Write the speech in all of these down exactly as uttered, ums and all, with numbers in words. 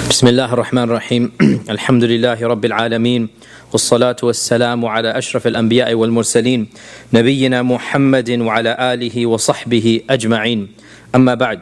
بسم الله الرحمن الرحيم الحمد لله رب العالمين والصلاة والسلام على أشرف الأنبياء والمرسلين نبينا محمد وعلى آله وصحبه أجمعين أما بعد.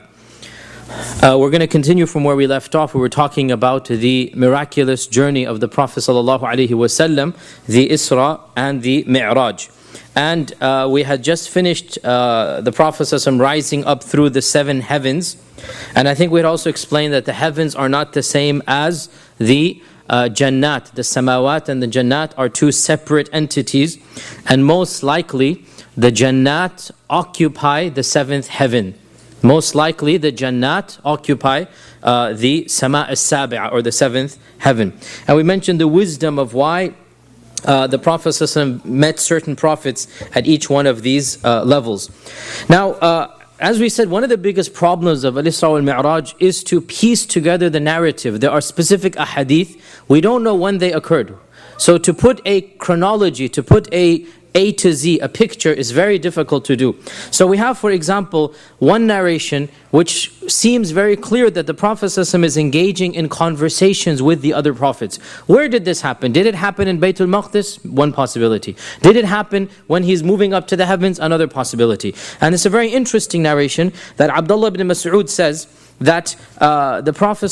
Uh, we're going to continue from where we left off. We were talking about the miraculous journey of the Prophet sallallahu alaihi wasallam, the Isra and the Mi'raj. And uh, we had just finished uh, the Prophet sallallahu alaihi wasallam rising up through the seven heavens. And I think we had also explained that the heavens are not the same as the uh, Jannat. The Samawat and the Jannat are two separate entities. And most likely, the Jannat occupy the seventh heaven. Most likely, the Jannat occupy uh, the Sama as-Sabi'a, or the seventh heaven. And we mentioned the wisdom of why uh, the Prophet ﷺ met certain prophets at each one of these uh, levels. Now, uh, as we said, one of the biggest problems of Al-Isra wal-Mi'raj is to piece together the narrative. There are specific ahadith. We don't know when they occurred. So to put a chronology, to put a A to Z, a picture, is very difficult to do. So we have, for example, one narration which seems very clear that the Prophet ﷺ is engaging in conversations with the other prophets. Where did this happen? Did it happen in Baytul Maqdis? One possibility. Did it happen when he's moving up to the heavens? Another possibility. And it's a very interesting narration that Abdullah ibn Mas'ud says that uh, the Prophet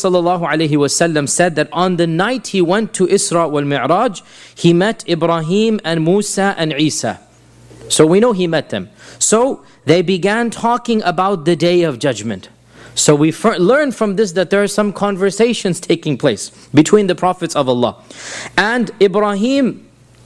ﷺ said that on the night he went to Isra wal Mi'raj, he met Ibrahim and Musa and Isa. So we know he met them. So they began talking about the Day of Judgment. So we f- learn from this that there are some conversations taking place between the prophets of Allah. And Ibrahim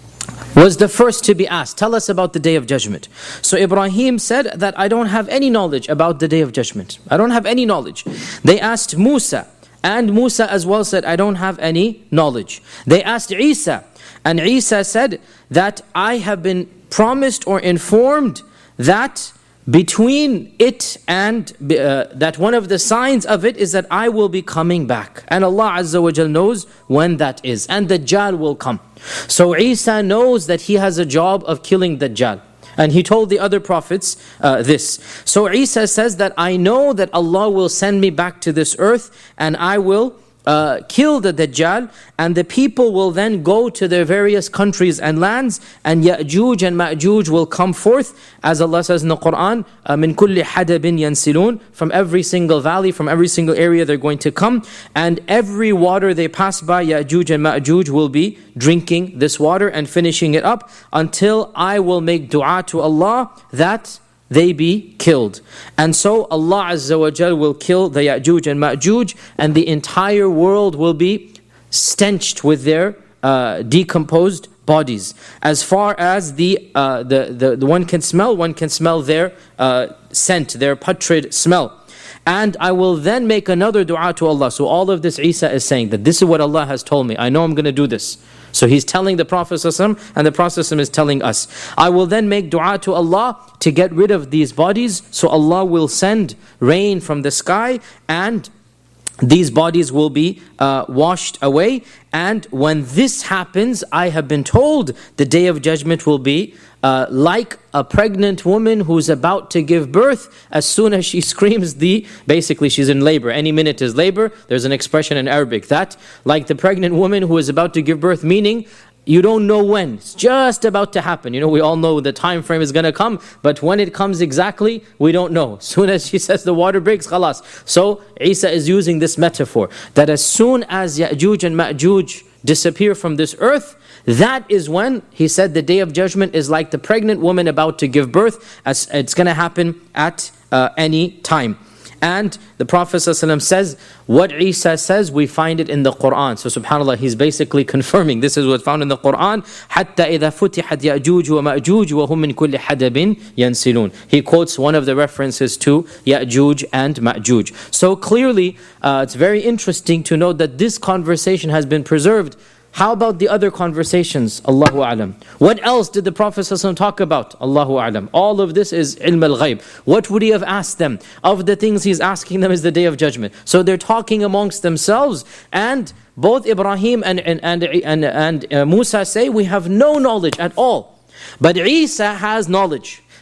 was the first to be asked, tell us about the Day of Judgment. So Ibrahim said that I don't have any knowledge about the Day of Judgment. I don't have any knowledge. They asked Musa, and Musa as well said, I don't have any knowledge. They asked Isa, and Isa said that I have been promised or informed that between it and uh, that one of the signs of it is that I will be coming back. And Allah Azza wa Jal knows when that is. And Dajjal will come. So Isa knows that he has a job of killing Dajjal. And he told the other prophets uh, this. So Isa says that I know that Allah will send me back to this earth and I will Uh, kill the Dajjal, and the people will then go to their various countries and lands, and Ya'juj and Ma'juj will come forth, as Allah says in the Quran, مِن كُلِّ حَدَبٍ يَنْسِلُونَ, from every single valley, from every single area they're going to come, and every water they pass by, Ya'juj and Ma'juj will be drinking this water and finishing it up, until I will make dua to Allah that they be killed. And so Allah Azza wa Jal will kill the Ya'juj and Ma'juj, and the entire world will be stenched with their uh, decomposed bodies. As far as the, uh, the, the, the one can smell, one can smell their uh, scent, their putrid smell. And I will then make another dua to Allah. So all of this Isa is saying that this is what Allah has told me. I know I'm going to do this. So he's telling the Prophet ﷺ, and the Prophet ﷺ is telling us. I will then make dua to Allah to get rid of these bodies. So Allah will send rain from the sky, and these bodies will be uh, washed away. And when this happens, I have been told the Day of Judgment will be uh, like a pregnant woman who's about to give birth. As soon as she screams, the basically she's in labor. Any minute is labor. There's an expression in Arabic that, like the pregnant woman who is about to give birth, meaning you don't know when. It's just about to happen. You know, we all know the time frame is going to come, but when it comes exactly, we don't know. As soon as she says the water breaks, khalas. So Isa is using this metaphor that as soon as Ya'juj and Ma'juj disappear from this earth, that is when, he said, the Day of Judgment is like the pregnant woman about to give birth. As it's going to happen at uh, any time. And the Prophet ﷺ says, what Isa says, we find it in the Quran. So subhanAllah, he's basically confirming. This is what's found in the Quran. حَتَّى إِذَا فُتِحَتْ يَأْجُوجُ وَمَأْجُوجُ وَهُمْ مِنْ كُلِّ حَدَبٍ يَنْسِلُونَ. He quotes one of the references to Ya'juj and Ma'juj. So clearly, uh, it's very interesting to note that this conversation has been preserved. How about the other conversations? Allahu A'lam. What else did the Prophet ﷺ talk about? Allahu A'lam. All of this is ilm al-ghayb. What would he have asked them? Of the things he's asking them is the Day of Judgment. So they're talking amongst themselves, and both Ibrahim and, and, and, and, and uh, Musa say, we have no knowledge at all. But Isa has knowledge.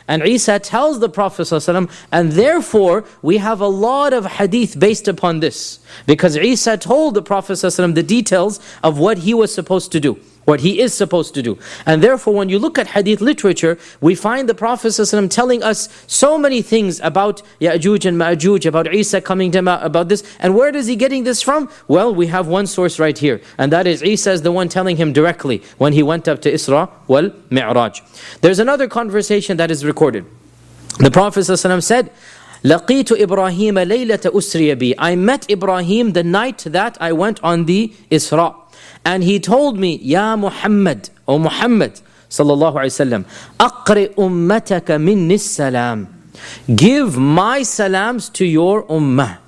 And Isa tells the Prophet ﷺ, and therefore we have a lot of hadith based upon this. Because Isa told the Prophet ﷺ the details of what he was supposed to do, what he is supposed to do. And therefore when you look at hadith literature, we find the Prophet ﷺ telling us so many things about Ya'juj and Ma'juj, about Isa coming to Ma, about this. And where is he getting this from? Well, we have one source right here. And that is Isa is the one telling him directly when he went up to Isra wal Mi'raj. There's another conversation that is recorded. The Prophet ﷺ said, لَقِيتُ إِبْرَاهِيمَ لَيْلَةَ أُسْرِيَ بِي. I met Ibrahim the night that I went on the Isra. And he told me, Ya Muhammad, O Muhammad, sallallahu alayhi wa sallam, أَقْرِ أُمَّتَكَ مِنِّ السَّلَامِ. Give my salams to your ummah.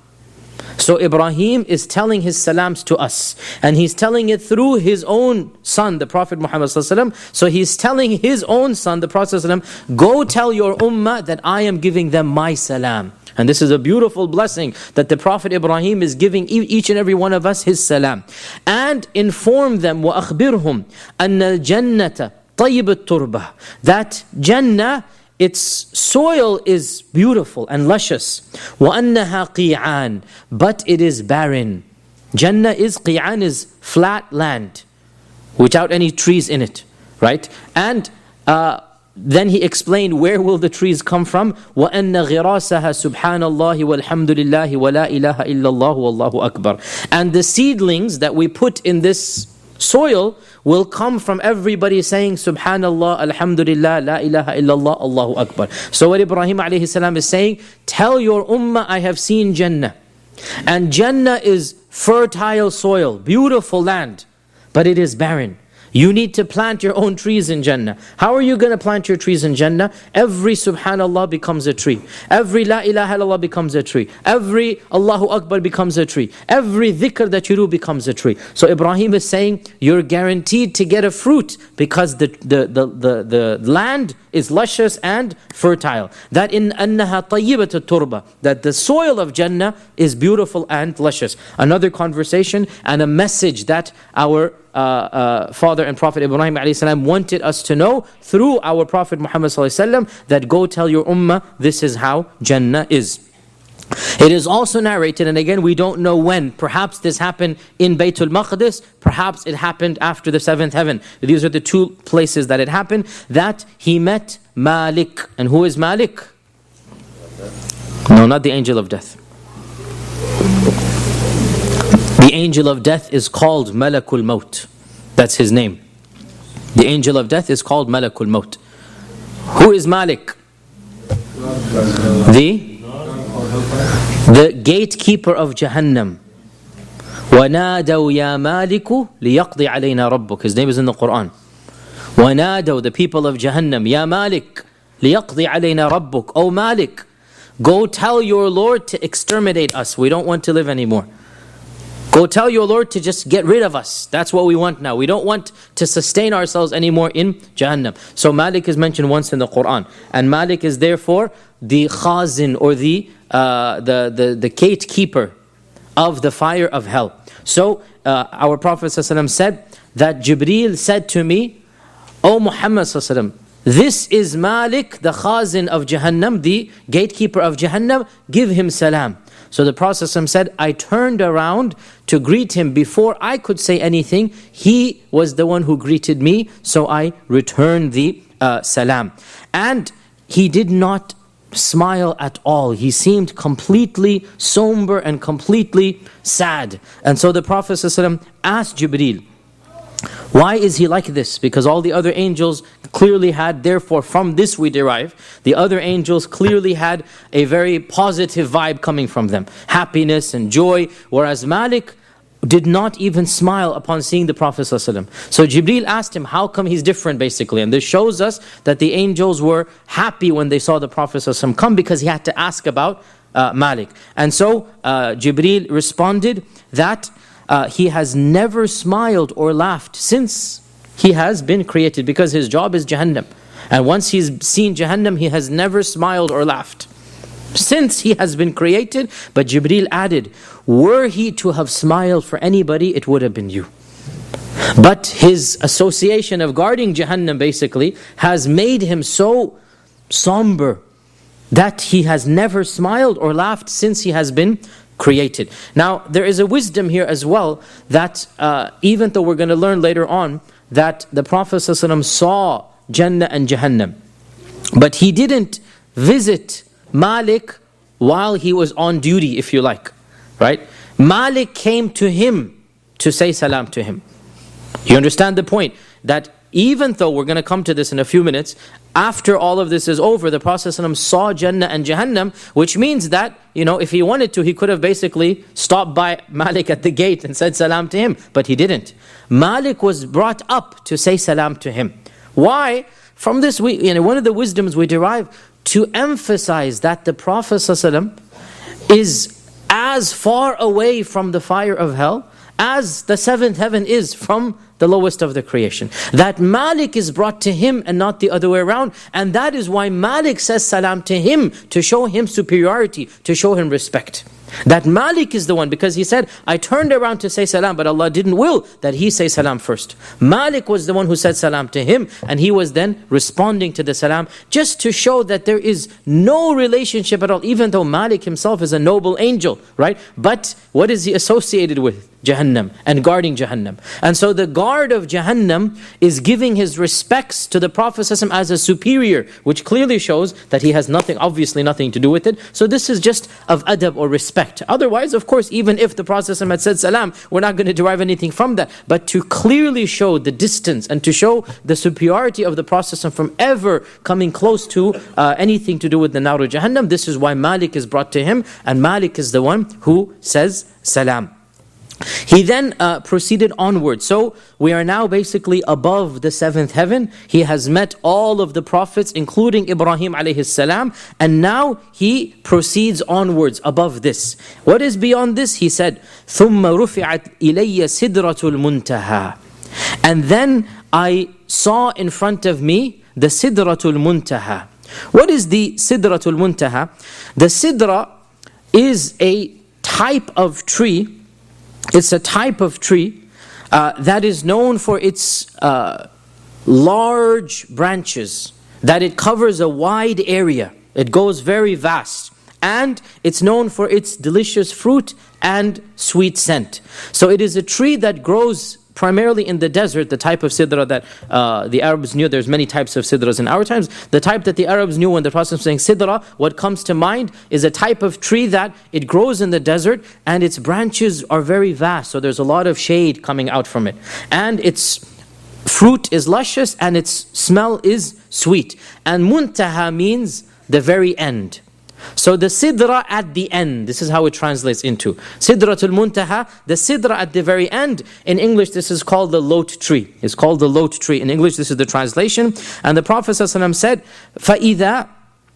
So Ibrahim is telling his salams to us. And he's telling it through his own son, the Prophet Muhammad sallallahu alaihi wasallam. So he's telling his own son, the Prophet sallallahu alaihi wasallam, go tell your ummah that I am giving them my salam. And this is a beautiful blessing that the Prophet Ibrahim is giving each and every one of us his salam. And inform them, وَأَخْبِرْهُمْ أَنَّ الْجَنَّةَ طَيِّبَ التُّرْبَةِ. That Jannah, its soil is beautiful and luscious. وَأَنَّهَا قِيعَانِ. But it is barren. Jannah is, qi'an is flat land, without any trees in it. Right? And uh, then he explained where will the trees come from. وَأَنَّ غِرَاسَهَا سُبْحَانَ اللَّهِ وَالْحَمْدُ لِلَّهِ وَلَا إِلَهَ إِلَّا اللَّهُ وَاللَّهُ أَكْبَرُ. And the seedlings that we put in this soil will come from everybody saying Subhanallah, Alhamdulillah, La ilaha illallah, Allahu Akbar. So what Ibrahim alayhi salam is saying, tell your ummah I have seen Jannah. And Jannah is fertile soil, beautiful land, but it is barren. You need to plant your own trees in Jannah. How are you going to plant your trees in Jannah? Every Subhanallah becomes a tree. Every La ilaha illallah becomes a tree. Every Allahu Akbar becomes a tree. Every dhikr that you do becomes a tree. So Ibrahim is saying, you're guaranteed to get a fruit because the, the, the, the, the land is luscious and fertile. That in أَنَّهَا طَيِّبَةُ التُّرْبَةِ. That the soil of Jannah is beautiful and luscious. Another conversation and a message that our Uh, uh, father and Prophet Ibrahim alayhi salam wanted us to know through our Prophet Muhammad sallallahu alaihi wasallam, that go tell your ummah this is how Jannah is. It is also narrated, and again we don't know when, perhaps this happened in Baytul Maqdis, perhaps it happened after the seventh heaven. These are the two places that it happened, that he met Malik. And who is Malik? No, not the angel of death. The angel of death is called Malakul Maut. That's his name. The angel of death is called Malakul Maut. Who is Malik? The, the gatekeeper of Jahannam. وَنَادَوْا يَا مَالِكُ لِيَقْضِي عَلَيْنَا رَبُّكَ. His name is in the Quran. وَنَادَوْا, the people of Jahannam, يَا مَالِكُ لِيَقْضِي عَلَيْنَا رَبُّكَ. O Malik, go tell your Lord to exterminate us. We don't want to live anymore. Go tell your Lord to just get rid of us. That's what we want now. We don't want to sustain ourselves anymore in Jahannam. So Malik is mentioned once in the Quran. And Malik is therefore the khazin, or the, uh, the, the, the gatekeeper of the fire of hell. So uh, our Prophet ﷺ said that Jibreel said to me, O Muhammad ﷺ, this is Malik, the khazin of Jahannam, the gatekeeper of Jahannam, give him salam. So the Prophet said, I turned around to greet him. Before I could say anything, he was the one who greeted me, so I returned the uh, salam. And he did not smile at all. He seemed completely somber and completely sad. And so the Prophet ﷺ asked Jibreel, why is he like this? Because all the other angels clearly had, therefore from this we derive, the other angels clearly had a very positive vibe coming from them. Happiness and joy. Whereas Malik did not even smile upon seeing the Prophet ﷺ. So Jibreel asked him, how come he's different basically? And this shows us that the angels were happy when they saw the Prophet ﷺ come, because he had to ask about uh, Malik. And so uh, Jibreel responded that Uh, he has never smiled or laughed since he has been created, because his job is Jahannam. And once he's seen Jahannam, he has never smiled or laughed since he has been created. But Jibreel added, were he to have smiled for anybody, it would have been you. But his association of guarding Jahannam basically has made him so somber, that he has never smiled or laughed since he has been created. Now, there is a wisdom here as well, that uh, even though we're going to learn later on that the Prophet ﷺ saw Jannah and Jahannam, but he didn't visit Malik while he was on duty, if you like, right? Malik came to him to say salam to him. You understand the point? That even though, we're going to come to this in a few minutes, after all of this is over, the Prophet ﷺ saw Jannah and Jahannam, which means that, you know, if he wanted to, he could have basically stopped by Malik at the gate and said salam to him, but he didn't. Malik was brought up to say salam to him. Why? From this, we, you know, one of the wisdoms we derive, to emphasize that the Prophet ﷺ is as far away from the fire of hell as the seventh heaven is from the lowest of the creation. That Malik is brought to him and not the other way around. And that is why Malik says salam to him, to show him superiority, to show him respect. That Malik is the one, because he said, I turned around to say salam, but Allah didn't will that he say salam first. Malik was the one who said salam to him, and he was then responding to the salam, just to show that there is no relationship at all, even though Malik himself is a noble angel, right? But what is he associated with? Jahannam, and guarding Jahannam. And so the guard of Jahannam is giving his respects to the Prophet ﷺ as a superior, which clearly shows that he has nothing, obviously nothing to do with it. So this is just of adab or respect. Otherwise, of course, even if the Prophet ﷺ had said salam, we're not going to derive anything from that. But to clearly show the distance and to show the superiority of the Prophet ﷺ from ever coming close to uh, anything to do with the Nar of Jahannam, this is why Malik is brought to him, and Malik is the one who says salam. He then uh, proceeded onward. So we are now basically above the seventh heaven. He has met all of the prophets, including Ibrahim alayhi salam, and now he proceeds onwards above this. What is beyond this? He said, ثُمَّ رُفِعَتْ إِلَيَّ سِدْرَةُ الْمُنْتَهَى. And then I saw in front of me the Sidratul Muntaha. What is the Sidratul Muntaha? The Sidra is a type of tree. It's a type of tree uh, that is known for its uh, large branches, that it covers a wide area. It goes very vast. And it's known for its delicious fruit and sweet scent. So it is a tree that grows primarily in the desert, the type of sidra that uh, the Arabs knew. There's many types of sidras in our times. The type that the Arabs knew when the Prophet was saying sidra, what comes to mind is a type of tree that it grows in the desert and its branches are very vast. So there's a lot of shade coming out from it. And its fruit is luscious and its smell is sweet. And muntaha means the very end. So the sidra at the end, this is how it translates into. Sidratul Muntaha, the sidra at the very end. In English, this is called the lot tree. It's called the lot tree. In English, this is the translation. And the Prophet ﷺ said, فَإِذَا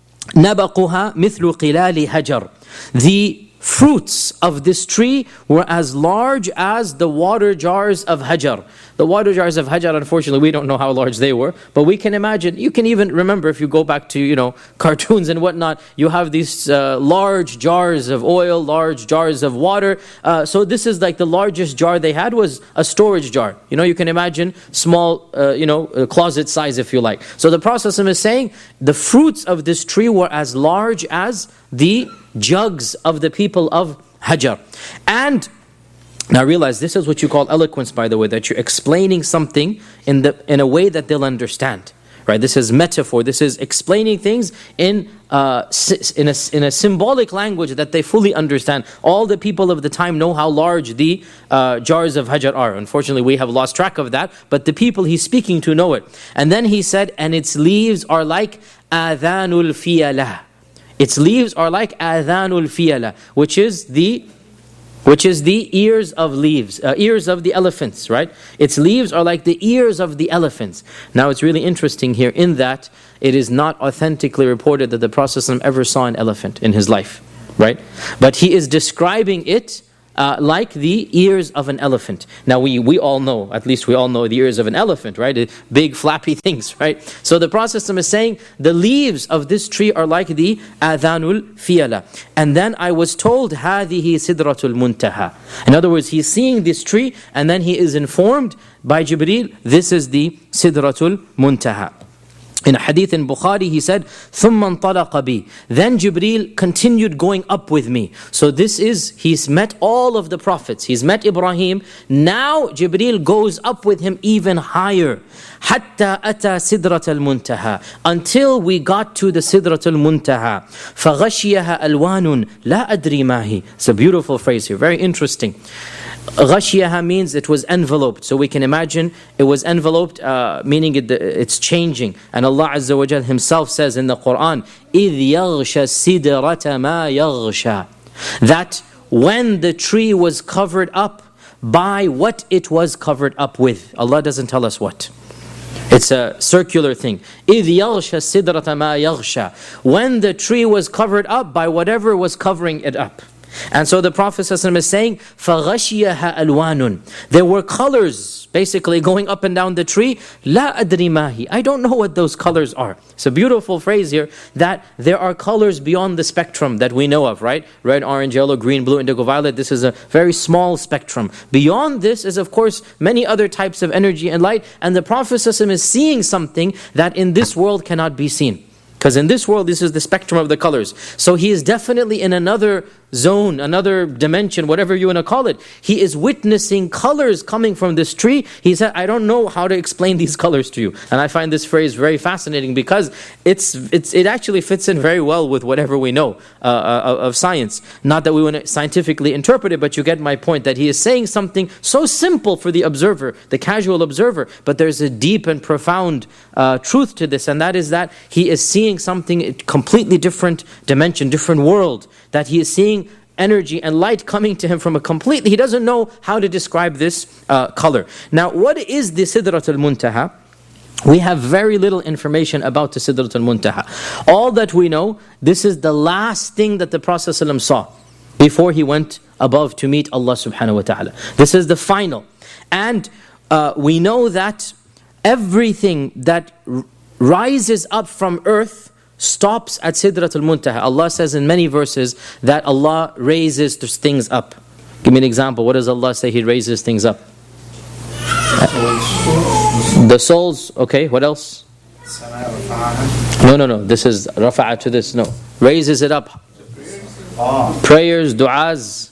نَبَقُهَا مِثْلُ قِلَالِ هَجَرٍ. The fruits of this tree were as large as the water jars of Hajar. The water jars of Hajar, unfortunately, we don't know how large they were, but we can imagine, you can even remember if you go back to, you know, cartoons and whatnot, you have these uh, large jars of oil, large jars of water. Uh, so this is like the largest jar they had was a storage jar. You know, you can imagine small, uh, you know, uh, closet size if you like. So the Prophet is saying, the fruits of this tree were as large as the jugs of the people of Hajar. And now realize this is what you call eloquence, by the way, that you're explaining something in the in a way that they'll understand. Right? This is metaphor. This is explaining things in uh, in a in a symbolic language that they fully understand. All the people of the time know how large the uh, jars of Hajar are. Unfortunately, we have lost track of that. But the people he's speaking to know it. And then he said, and its leaves are like adhanul fiyalah. Its leaves are like adhanul fiyalah, which is the which is the ears of leaves, uh, ears of the elephants, right? Its leaves are like the ears of the elephants. Now it's really interesting here in that it is not authentically reported that the Prophet ﷺ ever saw an elephant in his life, right? But he is describing it Uh, like the ears of an elephant. Now we we all know, at least we all know the ears of an elephant, right? Big flappy things, right? So the Prophet is saying the leaves of this tree are like the adhanul fiyala. And then I was told هذه سدرة المنتهى. In other words, he's seeing this tree and then he is informed by Jibreel, this is the Sidratul Muntaha. In a hadith in Bukhari, he said, ثُمَّ انطَلَقَ بِي. Then Jibreel continued going up with me. So this is, he's met all of the prophets. He's met Ibrahim. Now Jibreel goes up with him even higher. حَتَّى أَتَى سِدْرَةَ الْمُنْتَهَى. Until we got to the Sidratul Muntaha. فَغَشِيَهَا أَلْوَانٌ لَا أَدْرِي مَا هِي. It's a beautiful phrase here, very interesting. Ghashiyaha means it was enveloped. So we can imagine it was enveloped, uh, meaning it, it's changing. And Allah Azza wa Jal Himself says in the Quran, إِذْ يَغْشَى السِّدْرَةَ مَا يَغْشَى. That when the tree was covered up by what it was covered up with. Allah doesn't tell us what. It's a circular thing. إِذْ يَغْشَى السِّدْرَةَ مَا يَغْشَى. When the tree was covered up by whatever was covering it up. And so the Prophet ﷺ is saying, فَغَشِيَهَا أَلْوَانٌ. There were colors basically going up and down the tree. لَا أَدْرِي مَا هِي. I don't know what those colors are. It's a beautiful phrase here that there are colors beyond the spectrum that we know of, right? Red, orange, yellow, green, blue, indigo, violet. This is a very small spectrum. Beyond this is of course many other types of energy and light. And the Prophet ﷺ is seeing something that in this world cannot be seen. Because in this world, this is the spectrum of the colors. So he is definitely in another zone, another dimension, whatever you want to call it. He is witnessing colors coming from this tree. He said, I don't know how to explain these colors to you. And I find this phrase very fascinating because it's it's it actually fits in very well with whatever we know uh, uh, of science. Not that we want to scientifically interpret it, but you get my point, that he is saying something so simple for the observer, the casual observer, but there's a deep and profound uh, truth to this, and that is that he is seeing something completely different dimension, different world, that he is seeing energy and light coming to him from a completely, he doesn't know how to describe this uh, color. Now, what is the Sidratul Muntaha? We have very little information about the Sidratul Muntaha. All that we know, this is the last thing that the Prophet ﷺ saw before he went above to meet Allah subhanahu wa ta'ala. This is the final. And uh, we know that everything that r- rises up from earth stops at Sidratul Muntaha. Allah says in many verses that Allah raises things up. Give me an example. What does Allah say He raises things up? The souls. Okay, what else? No, no, no. This is rafa'a to this. No. Raises it up. Prayers, du'as.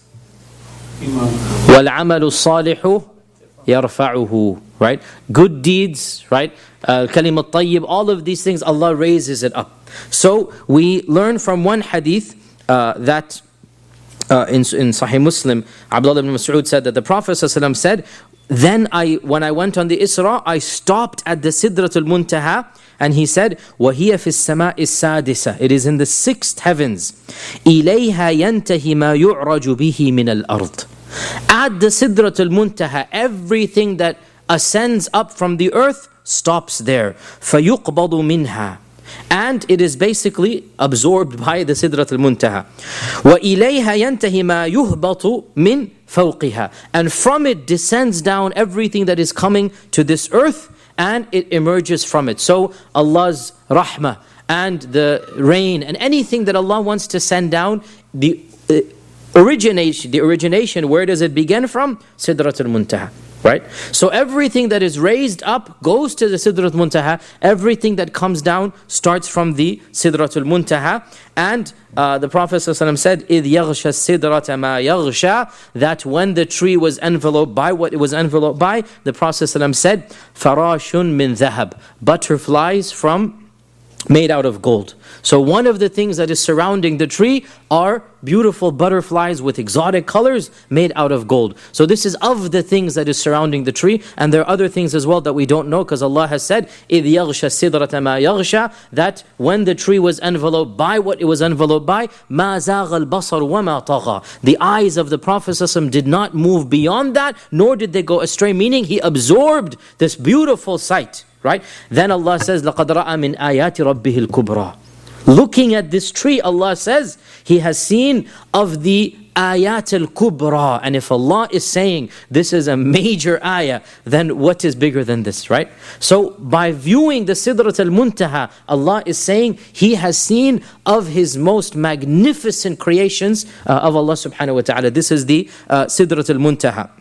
وَالْعَمَلُ الصَّالِحُ يَرْفَعُهُ. Right? Good deeds, right? Uh, Kalimat tayyib, all of these things, Allah raises it up. So we learn from one hadith uh, that uh, in, in Sahih Muslim, Abdullah ibn Mas'ud said that the Prophet ﷺ said, then I, when I went on the Isra, I stopped at the Sidratul Muntaha, and he said, وَهِيَ فِي السَّمَاءِ السَّادِسَةِ. It is in the sixth heavens. إِلَيْهَا يَنْتَهِ مَا يُعْرَجُ بِهِ مِنَ الْأَرْضِ. At the Sidratul Muntaha, everything that ascends up from the earth stops there. فَيُقْبَضُ مِنْهَا. And it is basically absorbed by the Sidratul Muntaha. وَإِلَيْهَا يَنْتَهِ مَا يُهْبَطُ مِنْ فَوْقِهَا. And from it descends down everything that is coming to this earth, and it emerges from it. So Allah's rahmah and the rain and anything that Allah wants to send down, the uh, origination, the origination, where does it begin from? Sidratul Muntaha. Right? So everything that is raised up goes to the Sidratul Muntaha. Everything that comes down starts from the Sidratul Muntaha. And uh, the Prophet ﷺ said, إِذْ يَغْشَى السِّدْرَةَ مَا يَغْشَى. That when the tree was enveloped by what it was enveloped by, the Prophet ﷺ said, فَرَاشٌ مِّن ذَهَبٍ. Butterflies from made out of gold. So one of the things that is surrounding the tree are beautiful butterflies with exotic colors made out of gold. So this is of the things that is surrounding the tree. And there are other things as well that we don't know, because Allah has said, إِذْ يَغْشَى السِّدْرَةَ مَا يَغْشَى. That when the tree was enveloped by what it was enveloped by, مَا زَاغَ الْبَصَرُ وَمَا طَغَى. The eyes of the Prophet ﷺ did not move beyond that, nor did they go astray, meaning he absorbed this beautiful sight. Right? Then Allah says, لَقَدْ رَأَى مِنْ آيَاتِ رَبِّهِ الْكُبْرَى. Looking at this tree, Allah says, He has seen of the ayat al-kubra. And if Allah is saying this is a major ayah, then what is bigger than this, right? So by viewing the Sidrat al-Muntaha, Allah is saying He has seen of His most magnificent creations uh, of Allah subhanahu wa ta'ala. This is the uh, Sidrat al-Muntaha.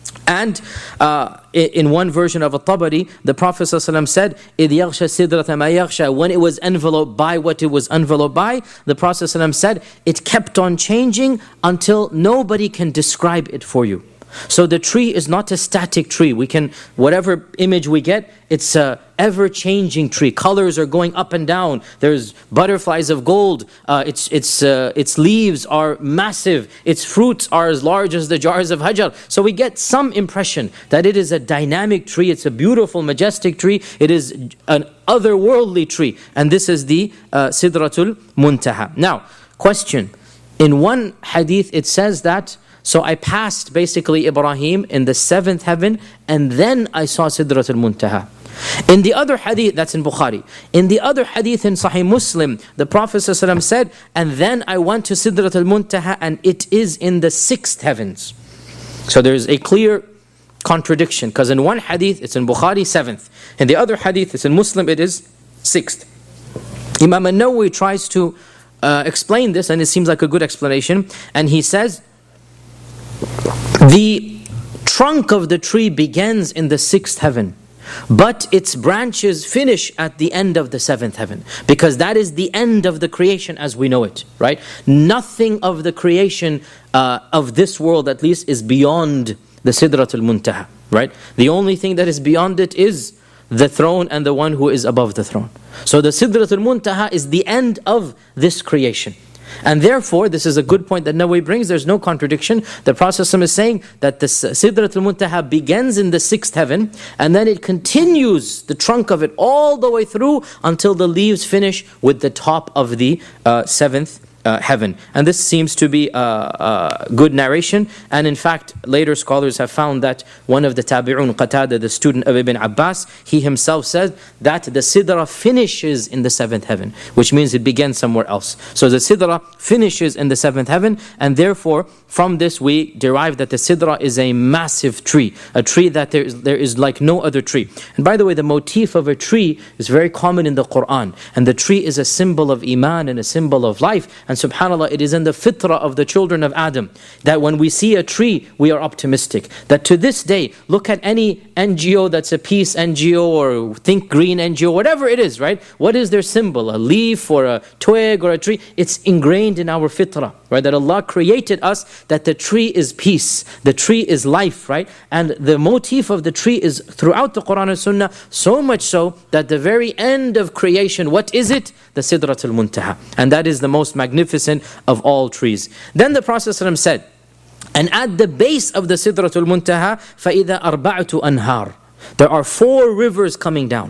And uh, in one version of At-Tabari, the Prophet ﷺ said, إِذْ يَغْشَى السِّدْرَةَ مَا يَغْشَى, when it was enveloped by what it was enveloped by, the Prophet ﷺ said, it kept on changing until nobody can describe it for you. So the tree is not a static tree. We can, whatever image we get, it's a ever-changing tree. Colors are going up and down. There's butterflies of gold. Uh, its its uh, its leaves are massive. Its fruits are as large as the jars of hajar. So we get some impression that it is a dynamic tree. It's a beautiful, majestic tree. It is an otherworldly tree. And this is the uh, Sidratul Muntaha. Now, question. In one hadith it says that, so I passed basically Ibrahim in the seventh heaven, and then I saw Sidratul Muntaha. In the other hadith, that's in Bukhari. In the other hadith in Sahih Muslim, the Prophet ﷺ said, and then I went to Sidratul Muntaha, and it is in the sixth heavens. So there's a clear contradiction, because in one hadith, it's in Bukhari, seventh. In the other hadith, it's in Muslim, it is sixth. Imam An-Nawawi tries to uh, explain this, and it seems like a good explanation. And he says, the trunk of the tree begins in the sixth heaven, but its branches finish at the end of the seventh heaven, because that is the end of the creation as we know it, right? Nothing of the creation uh, of this world at least is beyond the Sidratul Muntaha, right? The only thing that is beyond it is the throne and the one who is above the throne. So the Sidratul Muntaha is the end of this creation. And therefore, this is a good point that Nawawi brings, there's no contradiction. The Prophet is saying that the Sidratul Muntaha begins in the sixth heaven, and then it continues, the trunk of it, all the way through until the leaves finish with the top of the uh, seventh Uh, heaven. And this seems to be a, a good narration. And in fact, later scholars have found that one of the Tabi'un, Qatada, the student of Ibn Abbas, he himself said that the Sidra finishes in the seventh heaven, which means it begins somewhere else. So the Sidra finishes in the seventh heaven, and therefore from this we derive that the Sidra is a massive tree, a tree that there is, there is like no other tree. And by the way, the motif of a tree is very common in the Quran, and the tree is a symbol of Iman and a symbol of life. And subhanAllah, it is in the fitrah of the children of Adam that when we see a tree, we are optimistic. That to this day, look at any N G O that's a peace N G O or Think Green N G O, whatever it is, right? What is their symbol? A leaf or a twig or a tree? It's ingrained in our fitrah, right? That Allah created us, that the tree is peace, the tree is life, right? And the motif of the tree is throughout the Quran and Sunnah, so much so that the very end of creation, what is it? The Sidratul Muntaha. And that is the most magnificent of all trees. Then the Prophet ﷺ said, and at the base of the Sidratul Muntaha, فَإِذَا أَرْبَعَةُ أَنْهَارٍ, there are four rivers coming down.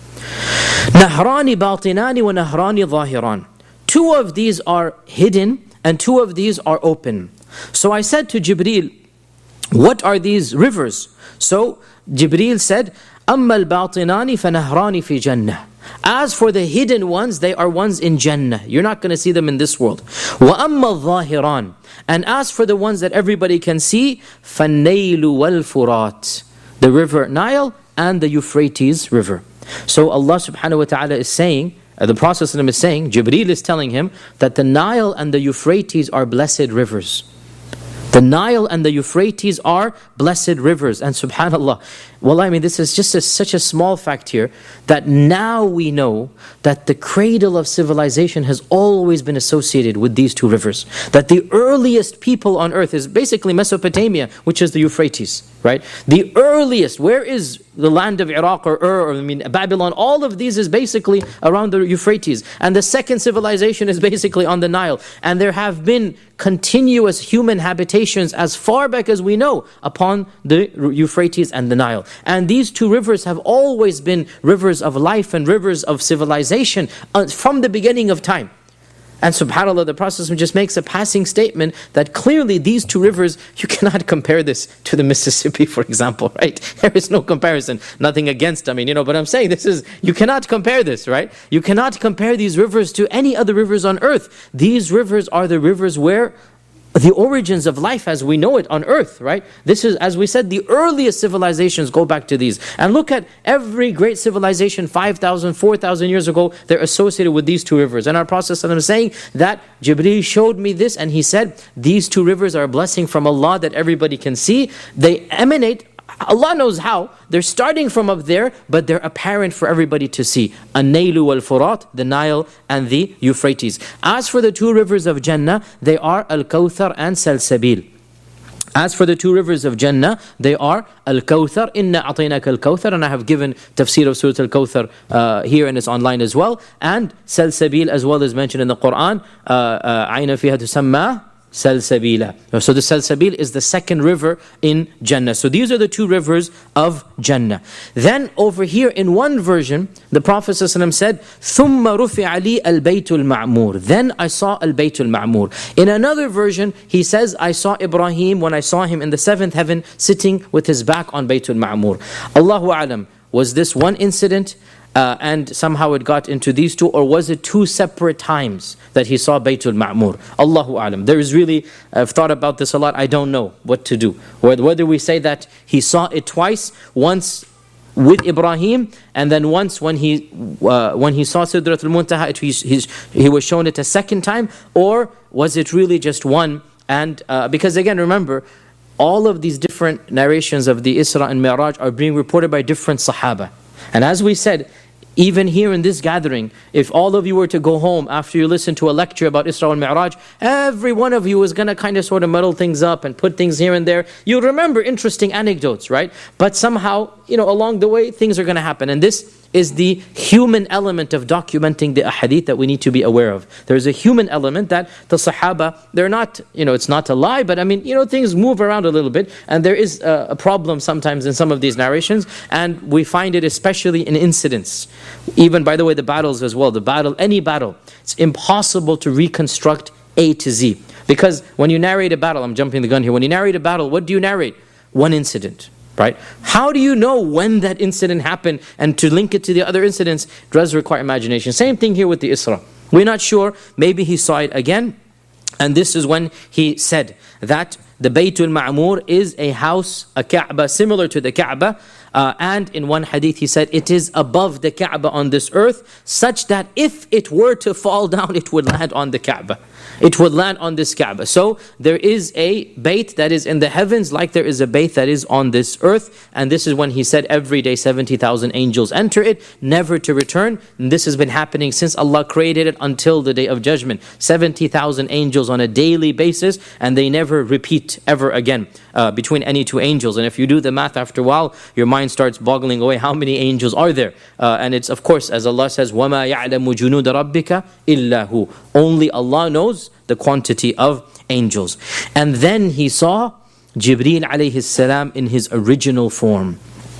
نَهْرَانِ بَاطِنَانِ وَنَهْرَانِ ظَاهِرَانِ. Two of these are hidden, and two of these are open. So I said to Jibreel, what are these rivers? So Jibreel said, أَمَّا الْبَاطِنَانِ فَنَهْرَانِ فِي جَنَّةٍ. As for the hidden ones, they are ones in Jannah. You're not going to see them in this world. وَأَمَّا الظَّاهِرَانِ. And as for the ones that everybody can see, فَالنَّيْلُ وَالْفُرَاتِ. The river Nile and the Euphrates river. So Allah subhanahu wa ta'ala is saying, uh, the Prophet is saying, Jibreel is telling him that the Nile and the Euphrates are blessed rivers. The Nile and the Euphrates are blessed rivers. And subhanAllah, well, I mean, this is just a, such a small fact here, that now we know that the cradle of civilization has always been associated with these two rivers. That the earliest people on earth is basically Mesopotamia, which is the Euphrates, right? The earliest, where is the land of Iraq or Ur, or I mean Babylon? All of these is basically around the Euphrates. And the second civilization is basically on the Nile. And there have been continuous human habitations as far back as we know upon the Euphrates and the Nile. And these two rivers have always been rivers of life and rivers of civilization from the beginning of time. And subhanAllah, the Prophet just makes a passing statement that clearly these two rivers, you cannot compare this to the Mississippi, for example, right? There is no comparison. Nothing against, I mean, you know, but I'm saying this is, you cannot compare this, right? You cannot compare these rivers to any other rivers on earth. These rivers are the rivers where the origins of life as we know it on earth, right? This is, as we said, the earliest civilizations go back to these. And look at every great civilization five thousand, four thousand years ago, they're associated with these two rivers. And our Prophet ﷺ is saying that Jibreel showed me this and he said, these two rivers are a blessing from Allah that everybody can see. They emanate, Allah knows how, they're starting from up there, but they're apparent for everybody to see. An-Nailu wal-Furat, the Nile and the Euphrates. As for the two rivers of Jannah, they are Al-Kawthar and Salsabil. As for the two rivers of Jannah, they are Al-Kawthar, Inna A'tainaka Al-Kawthar, and I have given tafsir of Surah Al-Kawthar uh, here and it's online as well. And Salsabil as well as mentioned in the Quran, Aina fiha tusamma Salsabila. So the Salsabil is the second river in Jannah. So these are the two rivers of Jannah. Then over here in one version, the Prophet ﷺ said, ثُمَّ رُفِعَ لِي الْبَيْتُ الْمَعْمُورِ. Then I saw al-Baytul Ma'mur. In another version, he says, I saw Ibrahim when I saw him in the seventh heaven sitting with his back on Baytul Ma'mur. Allahu A'lam. Was this one incident? Uh, and somehow it got into these two, or was it two separate times that he saw Baytul Ma'mur? Allahu A'lam. There is really, I've thought about this a lot, I don't know what to do. Whether we say that he saw it twice, once with Ibrahim, and then once when he uh, when he saw Sidratul Muntaha, it, he, he was shown it a second time, or was it really just one? And uh, because again, remember, all of these different narrations of the Isra and Mi'raj are being reported by different Sahaba. And as we said, even here in this gathering, if all of you were to go home after you listen to a lecture about Isra wal Mi'raj, every one of you is going to kind of sort of muddle things up and put things here and there. You'll remember interesting anecdotes, right? But somehow, you know, along the way, things are going to happen. And this is the human element of documenting the ahadith that we need to be aware of. There's a human element that the Sahaba, they're not, you know, it's not a lie, but I mean, you know, things move around a little bit, and there is a, a problem sometimes in some of these narrations, and we find it especially in incidents. Even, by the way, the battles as well, the battle, any battle, it's impossible to reconstruct A to Z. Because when you narrate a battle, I'm jumping the gun here, when you narrate a battle, what do you narrate? One incident. Right? How do you know when that incident happened? And to link it to the other incidents does require imagination. Same thing here with the Isra. We're not sure. Maybe he saw it again. And this is when he said that the Baytul Ma'mur is a house, a Kaaba, similar to the Kaaba. Uh, and in one hadith he said, it is above the Kaaba on this earth, such that if it were to fall down, it would land on the Kaaba. It would land on this Kaaba. So there is a Bayt that is in the heavens, like there is a Bayt that is on this earth. And this is when he said every day seventy thousand angels enter it, never to return. And this has been happening since Allah created it until the Day of Judgment. seventy thousand angels on a daily basis, and they never repeat ever again uh, between any two angels. And if you do the math after a while, your mind starts boggling away. How many angels are there? Uh, and it's of course, as Allah says, وَمَا يَعْلَمُ جُنُودَ رَبِّكَ إِلَّا هُ. Only Allah knows the quantity of angels. And then he saw Jibreel alayhi salam in his original form.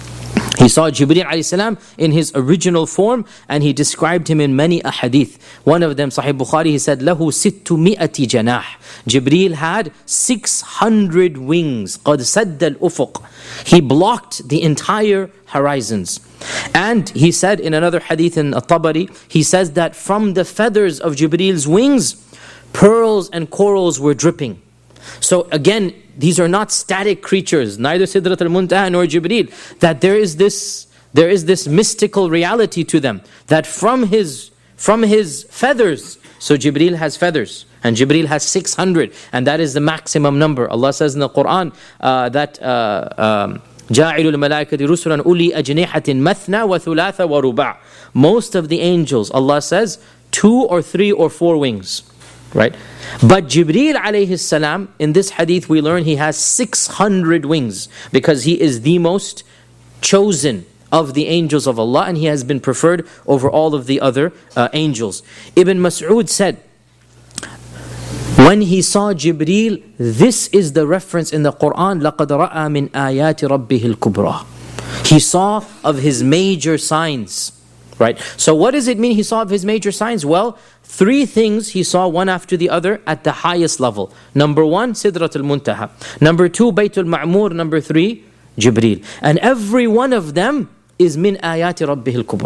He saw Jibreel alayhi salam in his original form, and he described him in many ahadith. One of them, Sahih Bukhari, he said, له ستمائة جناح. Jibreel had six hundred wings. قد سد الأفق. He blocked the entire horizons. And he said in another hadith in At-Tabari, he says that from the feathers of Jibreel's wings, pearls and corals were dripping. So again, these are not static creatures, neither Sidrat al-Muntaha nor Jibreel. That there is this, there is this mystical reality to them. That from his, from his feathers, so Jibreel has feathers, and Jibreel has six hundred, and that is the maximum number. Allah says in the Quran uh, that uh, um, جَاعِلُ الْمَلَائِكَةِ رُسُلًا أُولِي أَجْنِحَةٍ مَثْنَى وَثُلَاثَ وَرُبَعٍ. Most of the angels, Allah says, two or three or four wings. Right? But Jibreel alayhi salam, in this hadith we learn he has six hundred wings, because he is the most chosen of the angels of Allah, and he has been preferred over all of the other uh, angels. Ibn Mas'ud said, when he saw Jibreel, this is the reference in the Quran, لَقَدْ رَأَى مِنْ آيَاتِ رَبِّهِ الْكُبْرَى. He saw of his major signs. Right? So what does it mean he saw of his major signs? Well, three things he saw one after the other at the highest level. Number one, Sidrat al-Muntaha. Number two, Baytul Ma'mur. Number three, Jibreel. And every one of them is min ayati rabbihil kubra.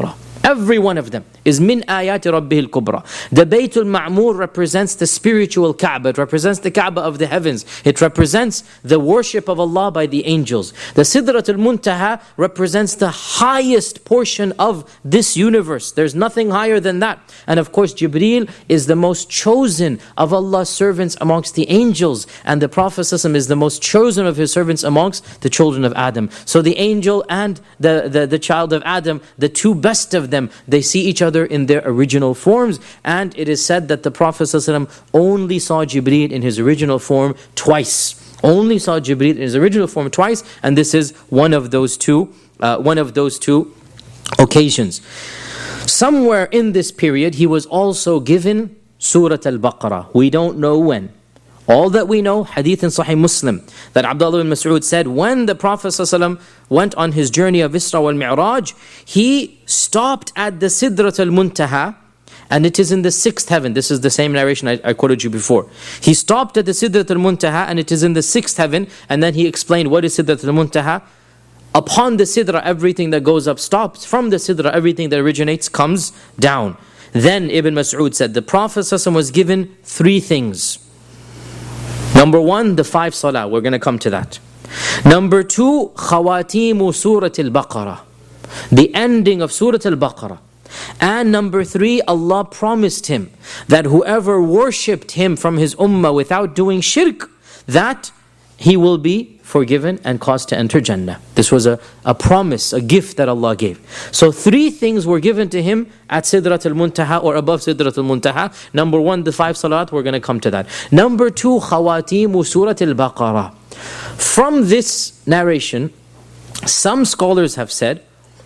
Every one of them is min ayati rabbih al-kubra. The Baytul Ma'mur represents the spiritual Kaaba. It represents the Kaaba of the heavens. It represents the worship of Allah by the angels. The Sidrat al-Muntaha represents the highest portion of this universe. There's nothing higher than that. And of course, Jibreel is the most chosen of Allah's servants amongst the angels. And the Prophet ﷺ is the most chosen of his servants amongst the children of Adam. So the angel and the, the, the child of Adam, the two best of them, they see each other in their original forms. And it is said that the Prophet ﷺ only saw Jibreel in his original form twice. Only saw Jibreel in his original form twice, and this is one of those two, uh, one of those two occasions. Somewhere in this period, he was also given Surah Al-Baqarah. We don't know when. All that we know, hadith in Sahih Muslim, that Abdullah bin Mas'ud said, when the Prophet ﷺ went on his journey of Isra wal Mi'raj, he stopped at the Sidrat al-Muntaha, and it is in the sixth heaven. This is the same narration I, I quoted you before. He stopped at the Sidrat al-Muntaha, and it is in the sixth heaven, and then he explained what is Sidrat al-Muntaha. Upon the Sidra, everything that goes up stops. From the Sidra, everything that originates comes down. Then Ibn Mas'ud said, the Prophet ﷺ was given three things. Number one, the five salah. We're going to come to that. Number two, khawatimu Surah Al-Baqarah. The ending of Surah Al-Baqarah. And number three, Allah promised him that whoever worshipped him from his ummah without doing shirk, that he will be forgiven and caused to enter Jannah. This was a, a promise, a gift that Allah gave. So three things were given to him at Sidrat al-Muntaha or above Sidrat al-Muntaha. Number one, the five salat, we're going to come to that. Number two, khawatimu Surat al-Baqarah. From this narration, some scholars have said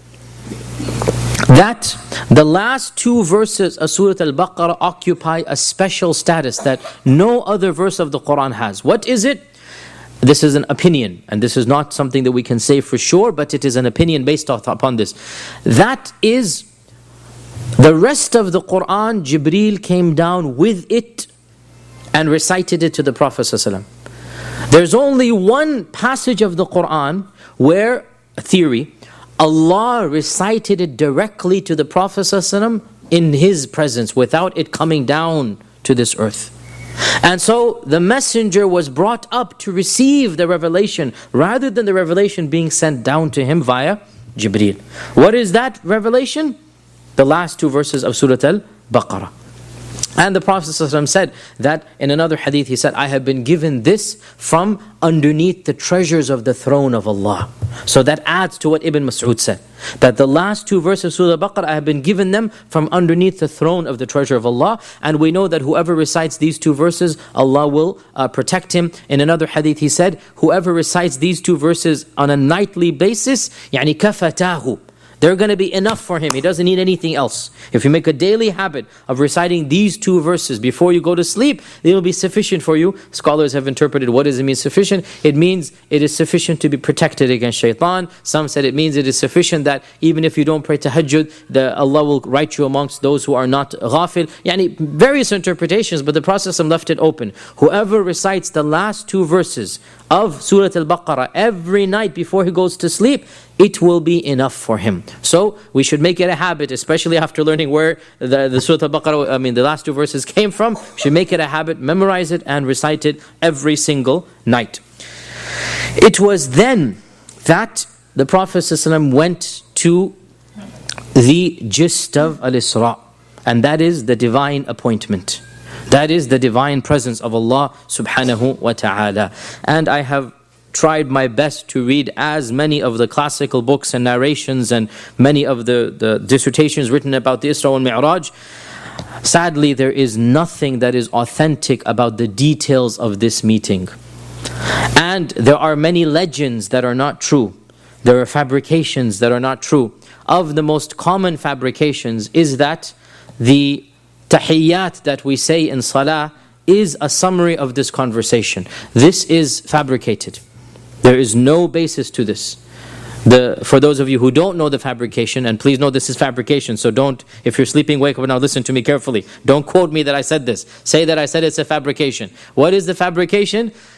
that the last two verses of Surah Al-Baqarah occupy a special status that no other verse of the Quran has. What is it? This is an opinion, and this is not something that we can say for sure, but it is an opinion based upon this. That is, the rest of the Quran, Jibreel came down with it and recited it to the Prophet ﷺ. There's only one passage of the Quran where, a theory, Allah recited it directly to the Prophet ﷺ in his presence without it coming down to this earth. And so the messenger was brought up to receive the revelation rather than the revelation being sent down to him via Jibreel. What is that revelation? The last two verses of Surah Al-Baqarah. And the Prophet ﷺ said that in another hadith, he said, I have been given this from underneath the treasures of the throne of Allah. So that adds to what Ibn Mas'ud said, that the last two verses of Surah Al-Baqarah, I have been given them from underneath the throne of the treasure of Allah. And we know that whoever recites these two verses, Allah will uh, protect him. In another hadith, he said, whoever recites these two verses on a nightly basis, يعني كفتاه, they're going to be enough for him. He doesn't need anything else. If you make a daily habit of reciting these two verses before you go to sleep, it will be sufficient for you. Scholars have interpreted, what does it mean sufficient? It means it is sufficient to be protected against shaitan. Some said it means it is sufficient that even if you don't pray tahajjud, the, Allah will write you amongst those who are not ghafil. Yani various interpretations, but the Prophet left it open. Whoever recites the last two verses of Surah Al-Baqarah every night before he goes to sleep, it will be enough for him. So we should make it a habit, especially after learning where the, the Surah Al-Baqarah, I mean the last two verses came from. We should make it a habit, memorize it and recite it every single night. It was then that the Prophet ﷺ went to the gist of Al-Isra, and that is the divine appointment. That is the divine presence of Allah subhanahu wa ta'ala. And I have tried my best to read as many of the classical books and narrations and many of the, the dissertations written about the Isra wal Mi'raj. Sadly, there is nothing that is authentic about the details of this meeting. And there are many legends that are not true. There are fabrications that are not true. Of the most common fabrications is that the tahiyyat that we say in salah is a summary of this conversation. This is fabricated. There is no basis to this. The, for those of you who don't know the fabrication, and please know this is fabrication, so don't, if you're sleeping, wake up now, listen to me carefully. Don't quote me that I said this. Say that I said it's a fabrication. What is the fabrication?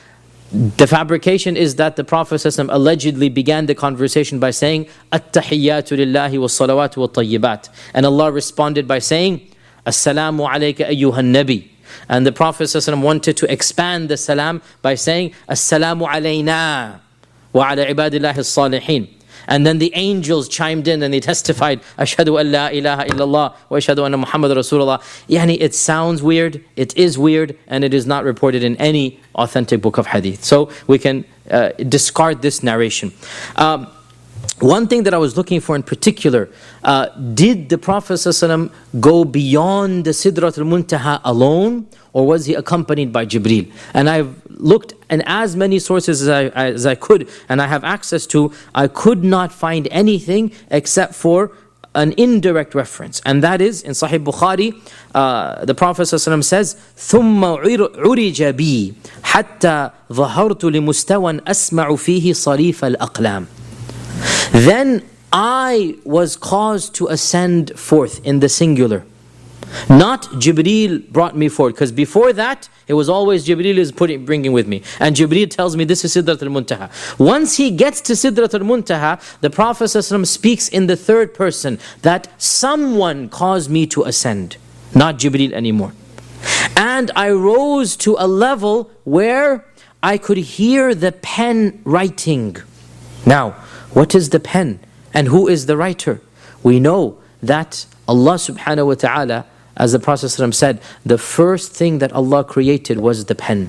The fabrication is that the Prophet ﷺ allegedly began the conversation by saying, At-tahiyyatu lillahi was-salawatu wat-tayyibat. And Allah responded by saying, As-salamu alayka ayyuhan nabi. And the Prophet ﷺ wanted to expand the salam by saying, As-salamu alayna wa ala ibadillahi as-salihin. And then the angels chimed in and they testified, Ashhadu an la ilaha illallah wa ashhadu anna Muhammad Rasulullah. Yani it sounds weird, it is weird, and it is not reported in any authentic book of hadith. So we can uh, discard this narration. Um, One thing that I was looking for in particular, uh, did the Prophet ﷺ go beyond the Sidratul Muntaha alone, or was he accompanied by Jibreel? And I've looked in as many sources as I, as I could, and I have access to, I could not find anything except for an indirect reference. And that is, in Sahih Bukhari, uh, the Prophet ﷺ says, ثُمَّ عُرِجَ بِي حَتَّى ظَهَرْتُ لِمُسْتَوًا أَسْمَعُ فِيهِ صَرِيفَ الْأَقْلَامِ. Then I was caused to ascend forth in the singular. Not Jibreel brought me forward, because before that, it was always Jibreel is putting, bringing with me. And Jibreel tells me this is Sidratul Muntaha. Once he gets to Sidratul Muntaha, the Prophet ﷺ speaks in the third person that someone caused me to ascend, not Jibreel anymore. And I rose to a level where I could hear the pen writing. Now, what is the pen? And who is the writer? We know that Allah subhanahu wa ta'ala, as the Prophet ﷺ said, the first thing that Allah created was the pen.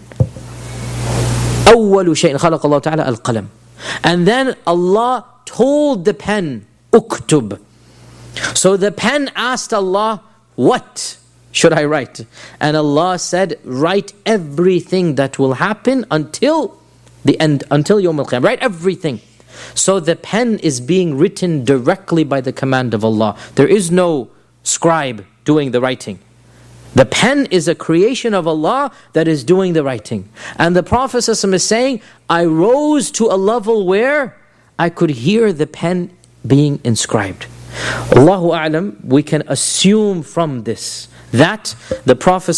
أول شيء خلق الله تعالى القلم. And then Allah told the pen, uktub. So the pen asked Allah, what should I write? And Allah said, write everything that will happen until the end, until Yawm al-Qiyamah. Write everything. So the pen is being written directly by the command of Allah. There is no scribe doing the writing. The pen is a creation of Allah that is doing the writing. And the Prophet ﷺ is saying, I rose to a level where I could hear the pen being inscribed. Allahu A'lam, we can assume from this that the Prophet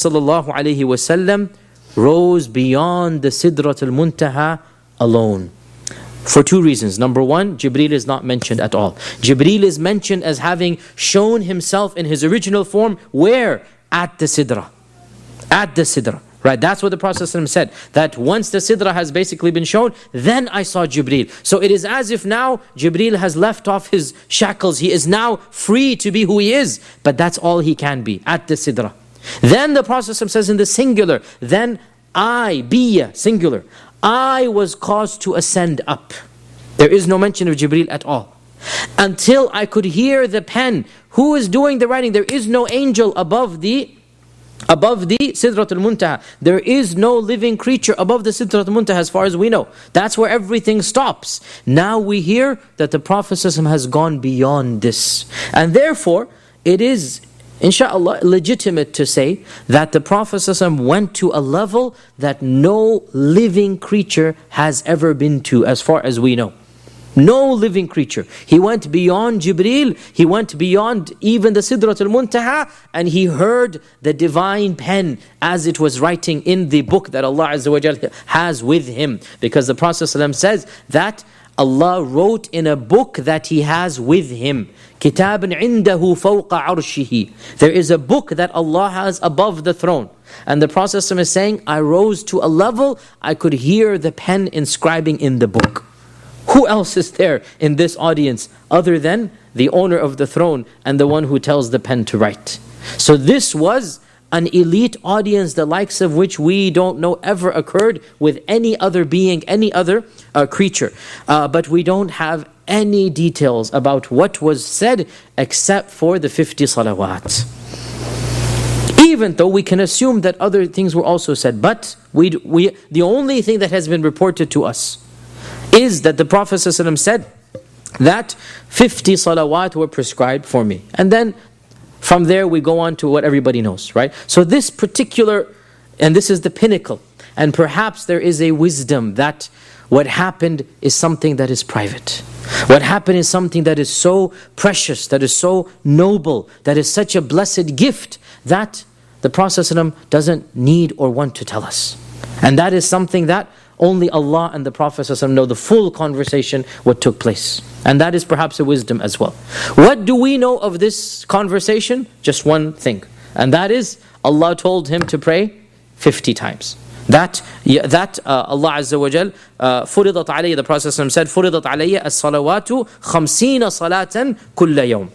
ﷺ rose beyond the Sidratul Muntaha alone. For two reasons. Number one, Jibreel is not mentioned at all. Jibreel is mentioned as having shown himself in his original form. Where? At the Sidra. At the Sidra. Right, that's what the Prophet ﷺ said. That once the Sidra has basically been shown, then I saw Jibreel. So it is as if now Jibreel has left off his shackles. He is now free to be who he is. But that's all he can be, at the Sidra. Then the Prophet ﷺ says in the singular, then I, biya, singular, I was caused to ascend up. There is no mention of Jibreel at all. Until I could hear the pen. Who is doing the writing? There is no angel above the above the Sidratul Muntaha. There is no living creature above the Sidratul Muntaha as far as we know. That's where everything stops. Now we hear that the Prophet ﷺ has gone beyond this. And therefore, it is inshallah legitimate to say that the Prophet ﷺ went to a level that no living creature has ever been to as far as we know. No living creature. He went beyond Jibreel, he went beyond even the Sidratul Muntaha, and he heard the divine pen as it was writing in the book that Allah Azza wa Jalla has with him. Because the Prophet ﷺ says that Allah wrote in a book that he has with him. كِتَابٌ عِنْدَهُ فَوْقَ عَرْشِهِ. There is a book that Allah has above the throne. And the Prophet ﷺ is saying, I rose to a level I could hear the pen inscribing in the book. Who else is there in this audience other than the owner of the throne and the one who tells the pen to write? So this was an elite audience, the likes of which we don't know ever occurred with any other being, any other uh, creature. Uh, but we don't have any details about what was said except for the fifty salawat. Even though we can assume that other things were also said. But we, we, the only thing that has been reported to us is that the Prophet ﷺ said that fifty salawat were prescribed for me. And then from there we go on to what everybody knows, right? So this particular, and this is the pinnacle, and perhaps there is a wisdom that what happened is something that is private. What happened is something that is so precious, that is so noble, that is such a blessed gift that the Prophet ﷺ doesn't need or want to tell us. And that is something that Only Allah and the Prophet ﷺ know the full conversation, what took place. And that is perhaps a wisdom as well. What do we know of this conversation? Just one thing. And that is, Allah told him to pray fifty times. That, yeah, that uh, Allah Azza wa Jal, فُرِضَتْ عَلَيَّ, the Prophet ﷺ said, فُرِضَتْ عَلَيَّ الصَّلَوَاتُ خَمْسِينَ صَلَاةً كُلَّ يَوْمٍ.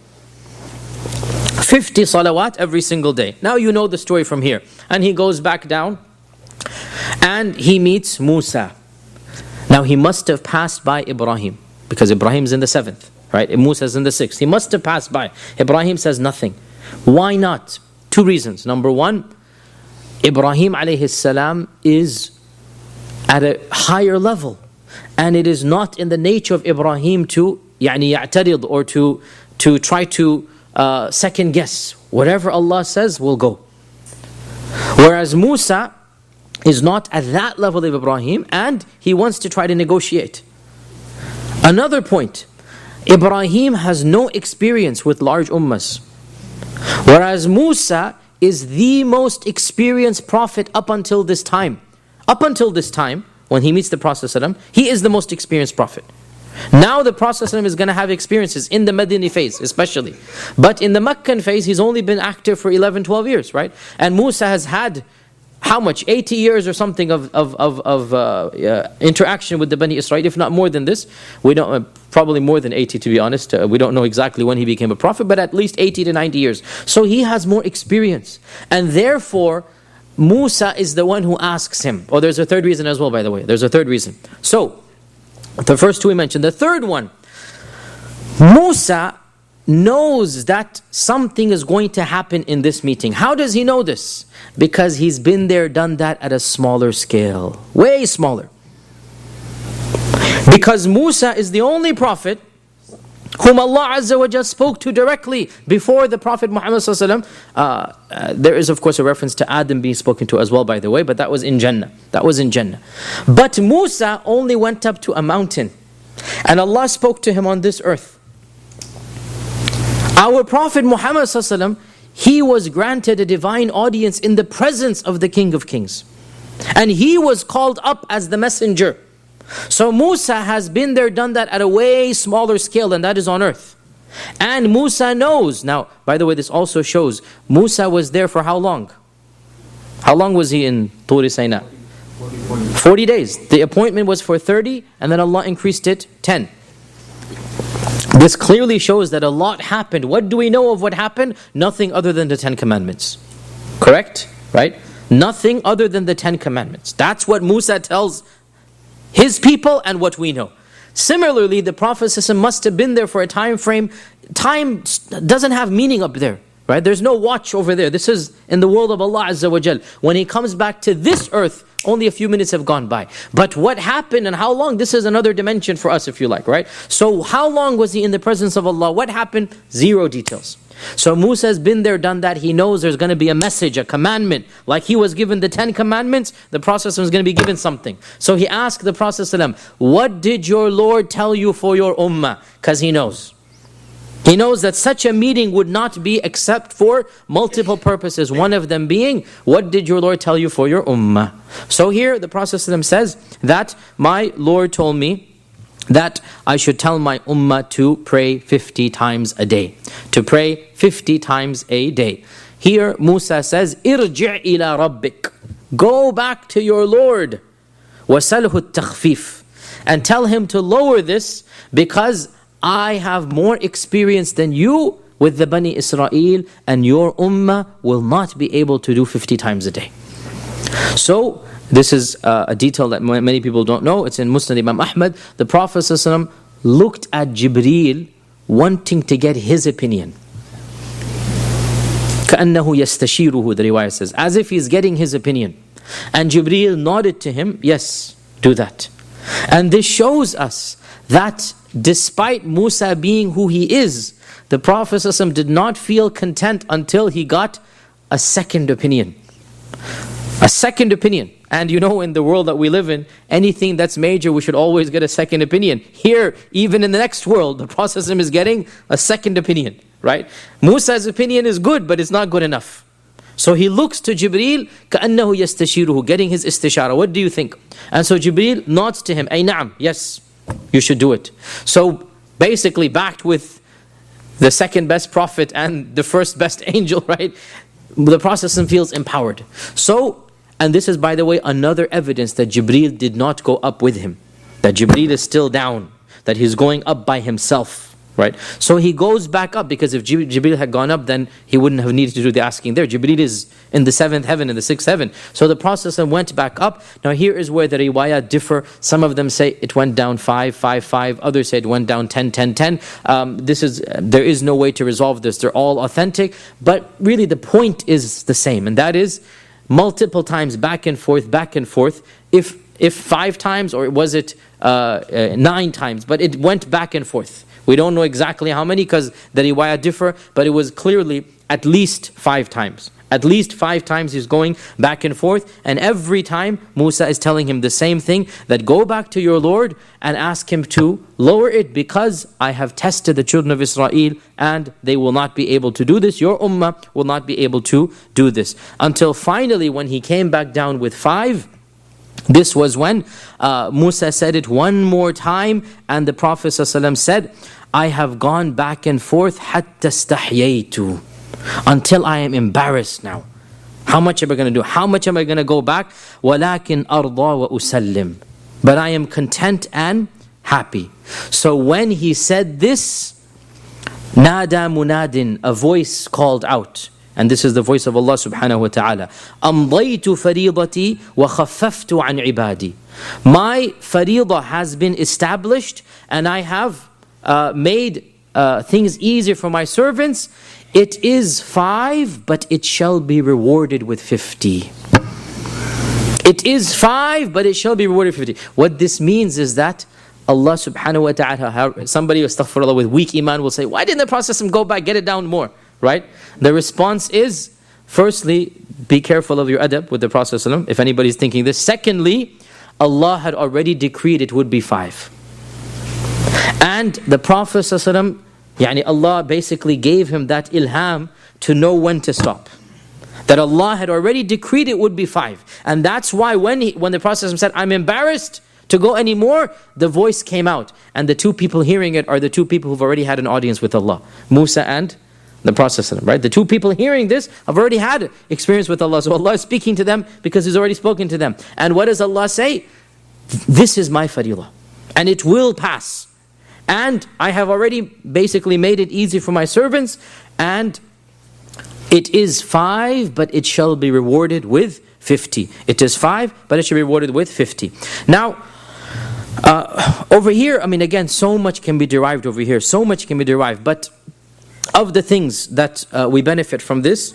fifty salawat every single day. Now you know the story from here. And he goes back down and he meets Musa. Now he must have passed by Ibrahim, because Ibrahim's in the seventh, right? Musa's in the sixth. He must have passed by. Ibrahim says nothing. Why not? Two reasons. Number one, Ibrahim alayhi salam is at a higher level, and it is not in the nature of Ibrahim to يعني يعترض, or to to try to uh, second guess. Whatever Allah says will go. Whereas Musa is not at that level of Ibrahim, and he wants to try to negotiate. Another point, Ibrahim has no experience with large ummahs, whereas Musa is the most experienced prophet up until this time. Up until this time, when he meets the Prophet ﷺ, he is the most experienced prophet. Now the Prophet ﷺ is going to have experiences in the Madini phase especially. But in the Meccan phase, he's only been active for eleven, twelve years, right? And Musa has had how much? eighty years or something of of of, of uh, uh, interaction with the Bani Israel, if not more than this. We don't, uh, probably more than eighty, to be honest. Uh, we don't know exactly when he became a prophet, but at least eighty to ninety years. So he has more experience. And therefore, Musa is the one who asks him. Oh, there's a third reason as well, by the way. There's a third reason. So, the first two we mentioned. The third one, Musa knows that something is going to happen in this meeting. How does he know this? Because he's been there, done that at a smaller scale. Way smaller. Because Musa is the only prophet whom Allah Azza wa Jalla spoke to directly before the Prophet Muhammad Sallallahu Alaihi Wasallam. Uh, uh, there is of course a reference to Adam being spoken to as well, by the way, but that was in Jannah. That was in Jannah. But Musa only went up to a mountain, and Allah spoke to him on this earth. Our Prophet Muhammad Sallallahu Alaihi Wasallam, he was granted a divine audience in the presence of the King of Kings. And he was called up as the messenger. So Musa has been there, done that at a way smaller scale, and that is on earth. And Musa knows. Now, by the way, this also shows Musa was there for how long? How long was he in Tur Sinai? forty days. The appointment was for thirty, and then Allah increased it ten. This clearly shows that a lot happened. What do we know of what happened? Nothing other than the Ten Commandments. Correct? Right? Nothing other than the Ten Commandments. That's what Musa tells his people and what we know. Similarly, the Prophet ﷺ must have been there for a time frame. Time doesn't have meaning up there. Right? There's no watch over there. This is in the world of Allah Azza wa Jal. When he comes back to this earth, only a few minutes have gone by. But what happened and how long, this is another dimension for us, if you like, right? So how long was he in the presence of Allah? What happened? Zero details. So Musa has been there, done that. He knows there's going to be a message, a commandment. Like he was given the Ten Commandments, the Prophet was going to be given something. So he asked the Prophet, what did your Lord tell you for your ummah? Because he knows. He knows that such a meeting would not be except for multiple purposes. One of them being, what did your Lord tell you for your ummah? So here the Prophet says that my Lord told me that I should tell my ummah to pray fifty times a day. To pray fifty times a day. Here Musa says, Irji' ila rabbik. Go back to your Lord. Wasalhu at-takhfif. And tell him to lower this, because I have more experience than you with the Bani Israel, and your ummah will not be able to do fifty times a day. So, this is uh, a detail that many people don't know. It's in Musnad Imam Ahmad. The Prophet ﷺ looked at Jibreel wanting to get his opinion. كَأَنَّهُ يَسْتَشِيرُهُ, the riwayah says. As if he's getting his opinion. And Jibreel nodded to him, yes, do that. And this shows us that despite Musa being who he is, the Prophet ﷺ did not feel content until he got a second opinion. A second opinion. And you know, in the world that we live in, anything that's major, we should always get a second opinion. Here, even in the next world, the Prophet is getting a second opinion, right? Musa's opinion is good, but it's not good enough. So he looks to Jibreel, كَأَنَّهُ يَسْتَشِيرُهُ, getting his istishara. What do you think? And so Jibreel nods to him, أي نعم, yes, you should do it. So basically backed with the second best prophet and the first best angel, right? The Prophet feels empowered. So, and this is, by the way, another evidence that Jibreel did not go up with him. That Jibreel is still down. That he's going up by himself. Right? So he goes back up, because if Jibreel had gone up, then he wouldn't have needed to do the asking there. Jibreel is in the seventh heaven, in the sixth heaven. So the Prophet went back up. Now here is where the riwayat differ. Some of them say it went down five, five, five. Others say it went down ten, ten, ten. Um, this is, there is no way to resolve this. They're all authentic. But really the point is the same. And that is multiple times back and forth, back and forth. If, if five times, or was it uh, uh, nine times? But it went back and forth. We don't know exactly how many, because the riwayah differ, but it was clearly at least five times. At least five times he's going back and forth, and every time Musa is telling him the same thing, that go back to your Lord and ask him to lower it, because I have tested the children of Israel and they will not be able to do this. Your ummah will not be able to do this. Until finally when he came back down with five, this was when uh, Musa said it one more time, and the Prophet ﷺ said, I have gone back and forth حَتَّى اسْتَحْيَيْتُ, until I am embarrassed now. How much am I going to do? How much am I going to go back? وَلَكِنْ أَرْضَى وَأُسَلِّمْ, but I am content and happy. So when he said this, نَادَى مُنَادٍ, a voice called out. And this is the voice of Allah subhanahu wa ta'ala. أَمْضَيْتُ فَرِيضَتِي وَخَفَّفْتُ عَنْ عِبَادِي. My fariḍah has been established, and I have uh, made uh, things easier for my servants. It is five, but it shall be rewarded with fifty. It is five, but it shall be rewarded with fifty. What this means is that Allah subhanahu wa ta'ala, somebody, astaghfirullah, with weak iman will say, why didn't the Prophet go back, get it down more? Right? The response is, firstly, be careful of your adab with the Prophet ﷺ, if anybody's thinking this. Secondly, Allah had already decreed it would be five. And the Prophet ﷺ, yani Allah basically gave him that ilham to know when to stop. That Allah had already decreed it would be five. And that's why when, he, when the Prophet ﷺ said, I'm embarrassed to go anymore, the voice came out. And the two people hearing it are the two people who've already had an audience with Allah. Musa and the Prophet, right? The two people hearing this have already had experience with Allah. So Allah is speaking to them because He's already spoken to them. And what does Allah say? This is my fariḍah, and it will pass. And I have already basically made it easy for my servants, and it is five, but it shall be rewarded with fifty. It is five, but it shall be rewarded with fifty. Now, uh, over here, I mean, again, so much can be derived over here. So much can be derived, but of the things that uh, we benefit from this,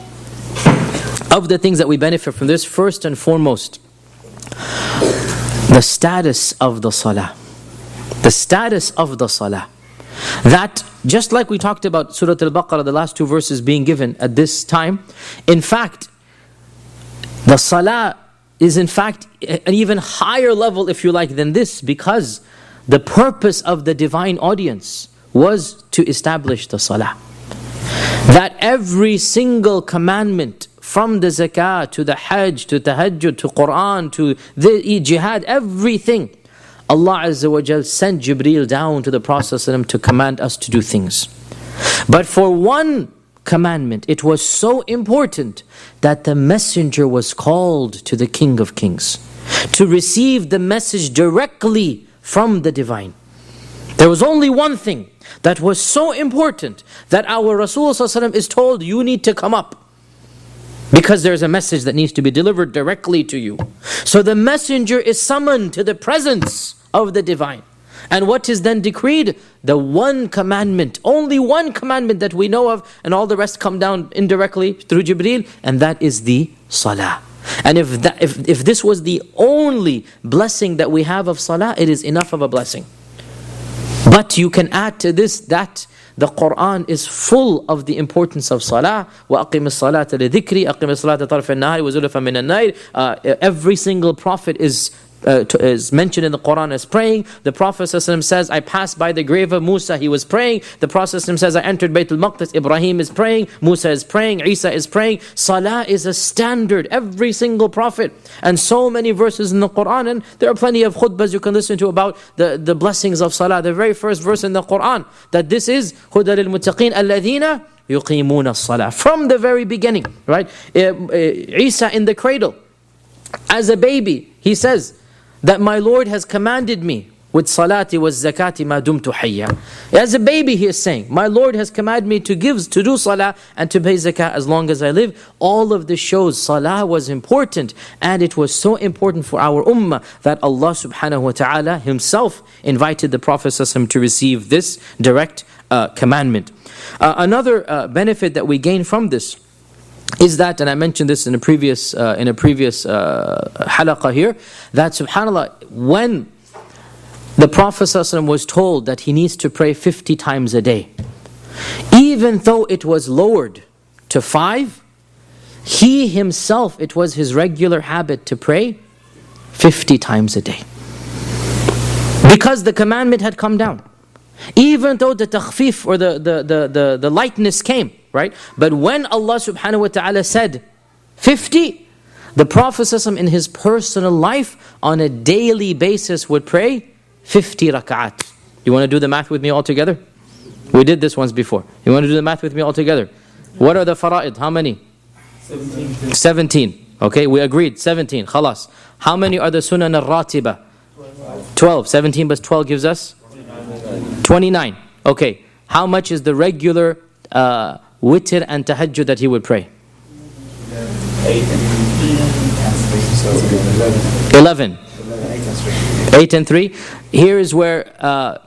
of the things that we benefit from this, first and foremost, the status of the salah. The status of the salah. That, just like we talked about Surah Al-Baqarah, the last two verses being given at this time, in fact, the salah is in fact an even higher level, if you like, than this, because the purpose of the divine audience was to establish the salah. That every single commandment, from the zakah to the hajj to tahajjud to Quran to the jihad, everything, Allah Azza wa Jal sent Jibreel down to the Prophet to command us to do things. But for one commandment, it was so important that the messenger was called to the King of Kings to receive the message directly from the divine. There was only one thing that was so important that our Rasulullah is told, you need to come up, because there's a message that needs to be delivered directly to you. So the messenger is summoned to the presence of the divine. And what is then decreed? The one commandment, only one commandment that we know of, and all the rest come down indirectly through Jibreel, and that is the salah. And if, that, if, if this was the only blessing that we have of salah, it is enough of a blessing. But you can add to this that the Quran is full of the importance of salah. وَأَقِمِ الصَّلَاةَ لِذِكْرِ أَقِمِ الصَّلَاةَ طَرْفَ النَّهَارِ وَزُلَفًا مِنَ النَّيْلِ. Every single prophet is uh, to, is mentioned in the Quran as praying. The Prophet ﷺ says, I passed by the grave of Musa, he was praying. The Prophet ﷺ says, I entered Baytul Maqdis, Ibrahim is praying, Musa is praying, Isa is praying. Salah is a standard, every single Prophet. And so many verses in the Quran, and there are plenty of khutbahs you can listen to about the, the blessings of Salah. The very first verse in the Quran, that this is هُدَى لِلْمُتَّقِينَ الَّذِينَ يُقِيمُونَ الصَّلَاةِ. From the very beginning, right? Uh, uh, Isa in the cradle, as a baby, he says that my Lord has commanded me with salati was zakati ma dumtu hayya. As a baby he is saying, my Lord has commanded me to give, to do salah and to pay zakah as long as I live. All of this shows salah was important, and it was so important for our ummah that Allah subhanahu wa ta'ala himself invited the Prophet ﷺ to receive this direct uh, commandment. Uh, another uh, benefit that we gain from this is that, and I mentioned this in a previous uh, in a previous uh, halaqah here, that subhanAllah, when the Prophet ﷺ was told that he needs to pray fifty times a day, even though it was lowered to five, he himself, it was his regular habit to pray fifty times a day. Because the commandment had come down. Even though the takhfif or the, the, the, the, the lightness came, right? But when Allah subhanahu wa ta'ala said fifty, the Prophet ﷺ in his personal life on a daily basis would pray fifty rak'at. You want to do the math with me all together? We did this once before. You want to do the math with me all together? What are the fara'id? How many? seventeen. seventeen. Okay, we agreed. seventeen. Khalas. How many are the sunan al-ratiba? twelve. seventeen plus twelve gives us? twenty-nine. Okay. How much is the regular uh, witr and tahajjud that he would pray? eleven. eight and three. Here is where, uh,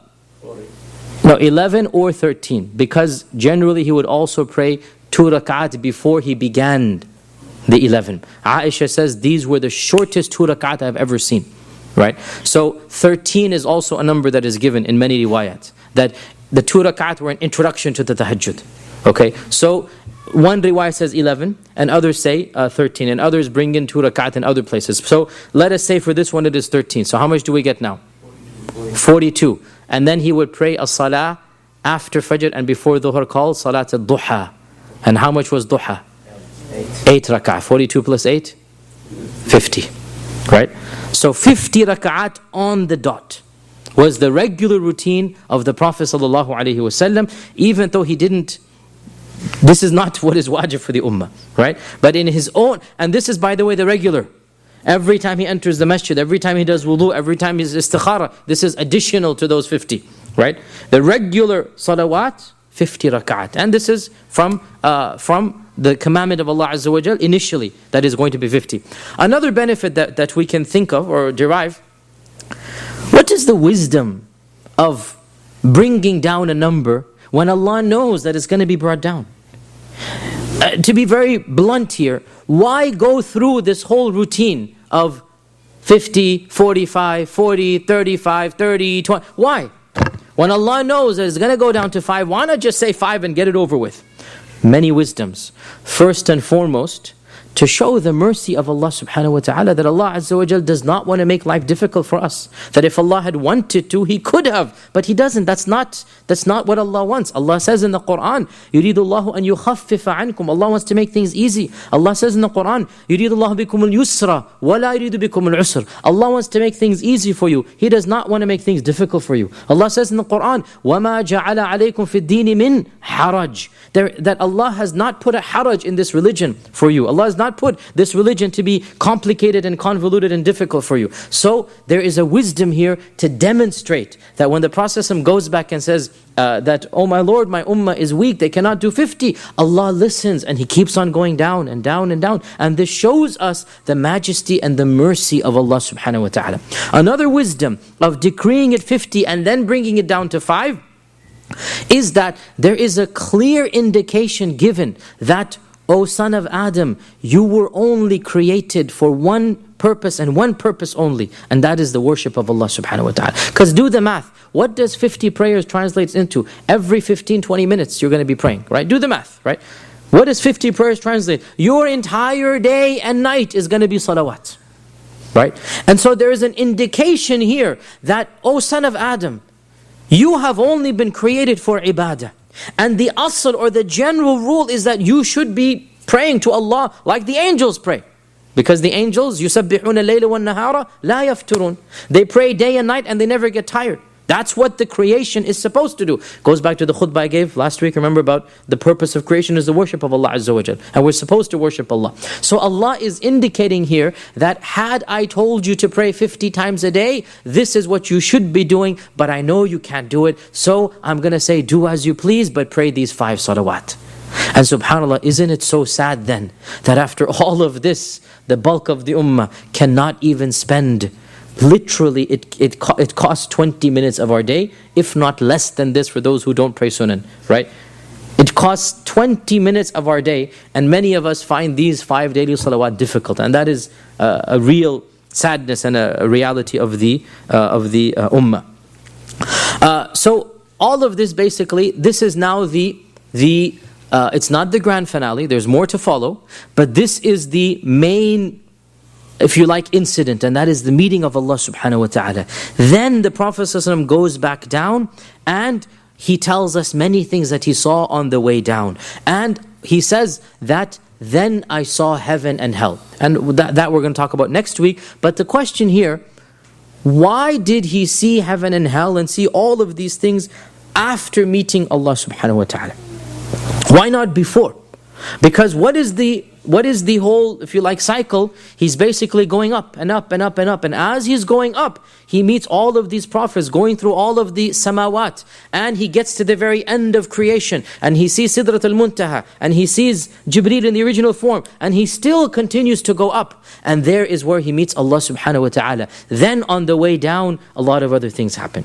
no, eleven or thirteen. Because generally he would also pray two rak'at before he began the eleven. Aisha says these were the shortest two rak'at I've ever seen. Right? So thirteen is also a number that is given in many riwayat, that the two rak'at were an introduction to the tahajjud. Okay, so one riwayat says eleven, and others say uh, thirteen, and others bring in two rak'at in other places. So let us say for this one it is thirteen. So how much do we get now? forty-two. And then he would pray a salah after Fajr and before Dhuhr called Salat al-Duha. And how much was Duha? eight rak'at. forty-two plus eight? fifty. Right? So fifty rak'at on the dot was the regular routine of the Prophet ﷺ, even though he didn't, this is not what is wajib for the ummah, right? But in his own, and this is by the way the regular, every time he enters the masjid, every time he does wudu, every time he's istikhara, this is additional to those fifty, right? The regular salawat, fifty rak'at, and this is from uh, from the commandment of Allah Azza wa Jal initially, that is going to be fifty. Another benefit that, that we can think of or derive, what is the wisdom of bringing down a number when Allah knows that it's going to be brought down? Uh, to be very blunt here, why go through this whole routine of fifty, forty-five, forty, thirty-five, thirty, twenty? Why? When Allah knows that it's going to go down to five, why not just say five and get it over with? Many wisdoms. First and foremost, to show the mercy of Allah subhanahu wa ta'ala, that Allah Azza wa Jal does not want to make life difficult for us. That if Allah had wanted to, He could have, but He doesn't. That's not that's not what Allah wants. Allah says in the Quran, يُرِيدُ اللَّهُ أَن يُخَفِّفَ عَنْكُمْ. Allah wants to make things easy. Allah says in the Quran, يُرِيدُ اللَّهُ بِكُمُ الْيُسْرَ وَلَا يُرِيدُ بِكُمُ الْعُسْرَ. Allah wants to make things easy for you. He does not want to make things difficult for you. Allah says in the Quran, وَمَا جَعَلَ عَلَيْكُمْ فِي الدِّينِ مِنْ حَرَجٍ. There, that Allah has not put a haraj in this religion for you. Allah has not put this religion to be complicated and convoluted and difficult for you. So there is a wisdom here to demonstrate that when the Prophet goes back and says uh, that, oh my Lord, my ummah is weak, they cannot do fifty, Allah listens and He keeps on going down and down and down. And this shows us the majesty and the mercy of Allah subhanahu wa ta'ala. Another wisdom of decreeing it fifty and then bringing it down to five is that there is a clear indication given that, O son of Adam, you were only created for one purpose and one purpose only, and that is the worship of Allah subhanahu wa ta'ala. Because do the math. What does fifty prayers translates into? Every fifteen, twenty minutes you're going to be praying, right? Do the math, right? What does fifty prayers translate? Your entire day and night is going to be salawat. Right? And so there is an indication here that, O son of Adam, you have only been created for ibadah. And the asl or the general rule is that you should be praying to Allah like the angels pray. Because the angels, يُسَبِّحُونَ اللَّيْلَ وَالنَّهَارَ لَا يَفْتُرُونَ. They pray day and night and they never get tired. That's what the creation is supposed to do. Goes back to the khutbah I gave last week. Remember about the purpose of creation is the worship of Allah Azza wa Jal. And we're supposed to worship Allah. So Allah is indicating here that had I told you to pray fifty times a day, this is what you should be doing, but I know you can't do it. So I'm going to say, do as you please, but pray these five salawat. And subhanAllah, isn't it so sad then that after all of this, the bulk of the ummah cannot even spend, literally it it, co- it costs twenty minutes of our day, if not less than this for those who don't pray sunan, right? It costs twenty minutes of our day, and many of us find these five daily salawat difficult, and that is uh, a real sadness and a, a reality of the, uh, of the uh, ummah. Uh, so all of this basically, this is now the the Uh, it's not the grand finale, there's more to follow, but this is the main, if you like, incident, and that is the meeting of Allah subhanahu wa ta'ala. Then the Prophet ﷺ goes back down and he tells us many things that he saw on the way down. And he says that, then I saw heaven and hell. And that, that we're going to talk about next week. But the question here, why did he see heaven and hell and see all of these things after meeting Allah subhanahu wa ta'ala? Why not before? Because what is the what is the whole, if you like, cycle? He's basically going up and up and up and up. And as he's going up, he meets all of these prophets, going through all of the samawat. And he gets to the very end of creation. And he sees Sidrat al-Muntaha. And he sees Jibreel in the original form. And he still continues to go up. And there is where he meets Allah subhanahu wa ta'ala. Then on the way down, a lot of other things happen.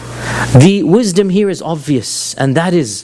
The wisdom here is obvious. And that is,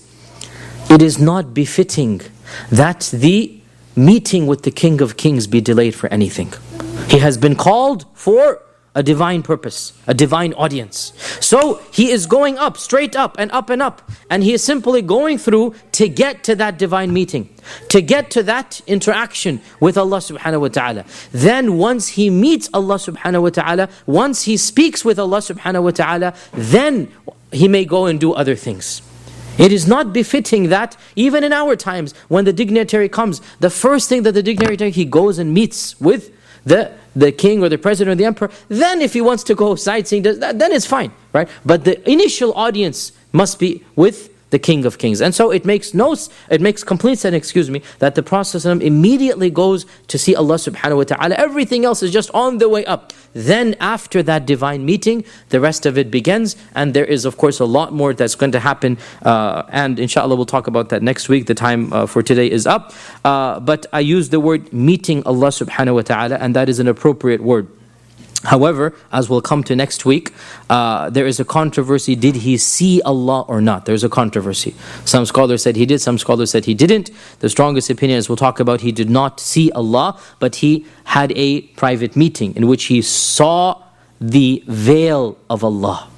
it is not befitting that the meeting with the King of Kings be delayed for anything. He has been called for a divine purpose, a divine audience. So he is going up, straight up and up and up. And he is simply going through to get to that divine meeting, to get to that interaction with Allah subhanahu wa ta'ala. Then once he meets Allah subhanahu wa ta'ala, once he speaks with Allah subhanahu wa ta'ala, then he may go and do other things. It is not befitting that, even in our times, when the dignitary comes, the first thing that the dignitary, he goes and meets with the, the king or the president or the emperor. Then if he wants to go sightseeing, then it's fine, right? But the initial audience must be with the King of Kings. And so it makes no, it makes complete sense, excuse me, that the Prophet immediately goes to see Allah subhanahu wa ta'ala. Everything else is just on the way up. Then after that divine meeting, the rest of it begins. And there is of course a lot more that's going to happen. Uh, and inshallah we'll talk about that next week. The time uh, for today is up. Uh, but I use the word meeting Allah subhanahu wa ta'ala, and that is an appropriate word. However, as we'll come to next week, uh, there is a controversy. Did he see Allah or not? There's a controversy. Some scholars said he did, some scholars said he didn't. The strongest opinion, as we'll talk about, he did not see Allah, but he had a private meeting in which he saw the veil of Allah.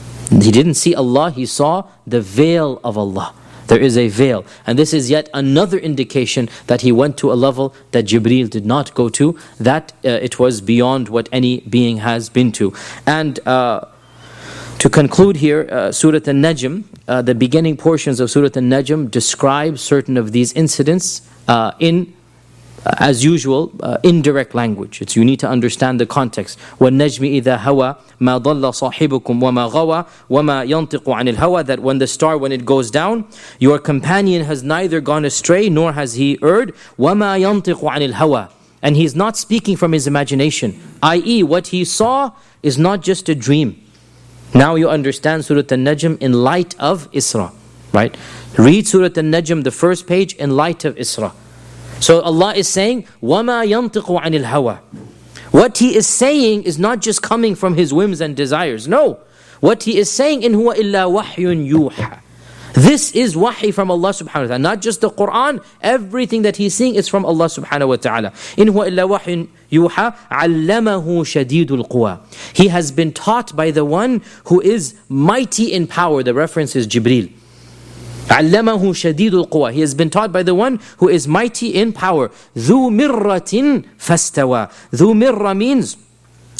He didn't see Allah, he saw the veil of Allah. There is a veil. And this is yet another indication that he went to a level that Jibreel did not go to, that uh, it was beyond what any being has been to. And uh, to conclude here, uh, Surah An-Najm, uh, the beginning portions of Surah An-Najm describe certain of these incidents uh, in Uh, as usual, uh, indirect language. It's, you need to understand the context. وَالنَّجْمِ إِذَا هَوَى مَا ضَلَّ صَاحِبُكُمْ وَمَا غَوَى وَمَا يَنْطِقُ عَنِ الْهَوَى. That when the star, when it goes down, your companion has neither gone astray nor has he erred. وَمَا يَنْطِقُ عَنِ الْهَوَى. And he's not speaking from his imagination. that is, what he saw is not just a dream. Now you understand Surah An-Najm in light of Isra, right? Read Surah An-Najm, the first page, in light of Isra. So Allah is saying, وَمَا يَنْطِقُ عَنِ الْهَوَى. What He is saying is not just coming from His whims and desires. No. What He is saying, إِنْ هُوَ إِلَّا وَحْيٌ يُوحَى. This is wahi from Allah subhanahu wa ta'ala. Not just the Qur'an, everything that He's seeing is from Allah subhanahu wa ta'ala. إِنْ هُوَ إِلَّا وَحْيٌ يُوحَى عَلَّمَهُ شَدِيدُ الْقُوَى. He has been taught by the one who is mighty in power. The reference is Jibreel. عَلَّمَهُ شَدِيدُ الْقُوَى. He has been taught by the one who is mighty in power. ذُو مِرَّةٍ فَاسْتَوَى. ذُو مِرَّة means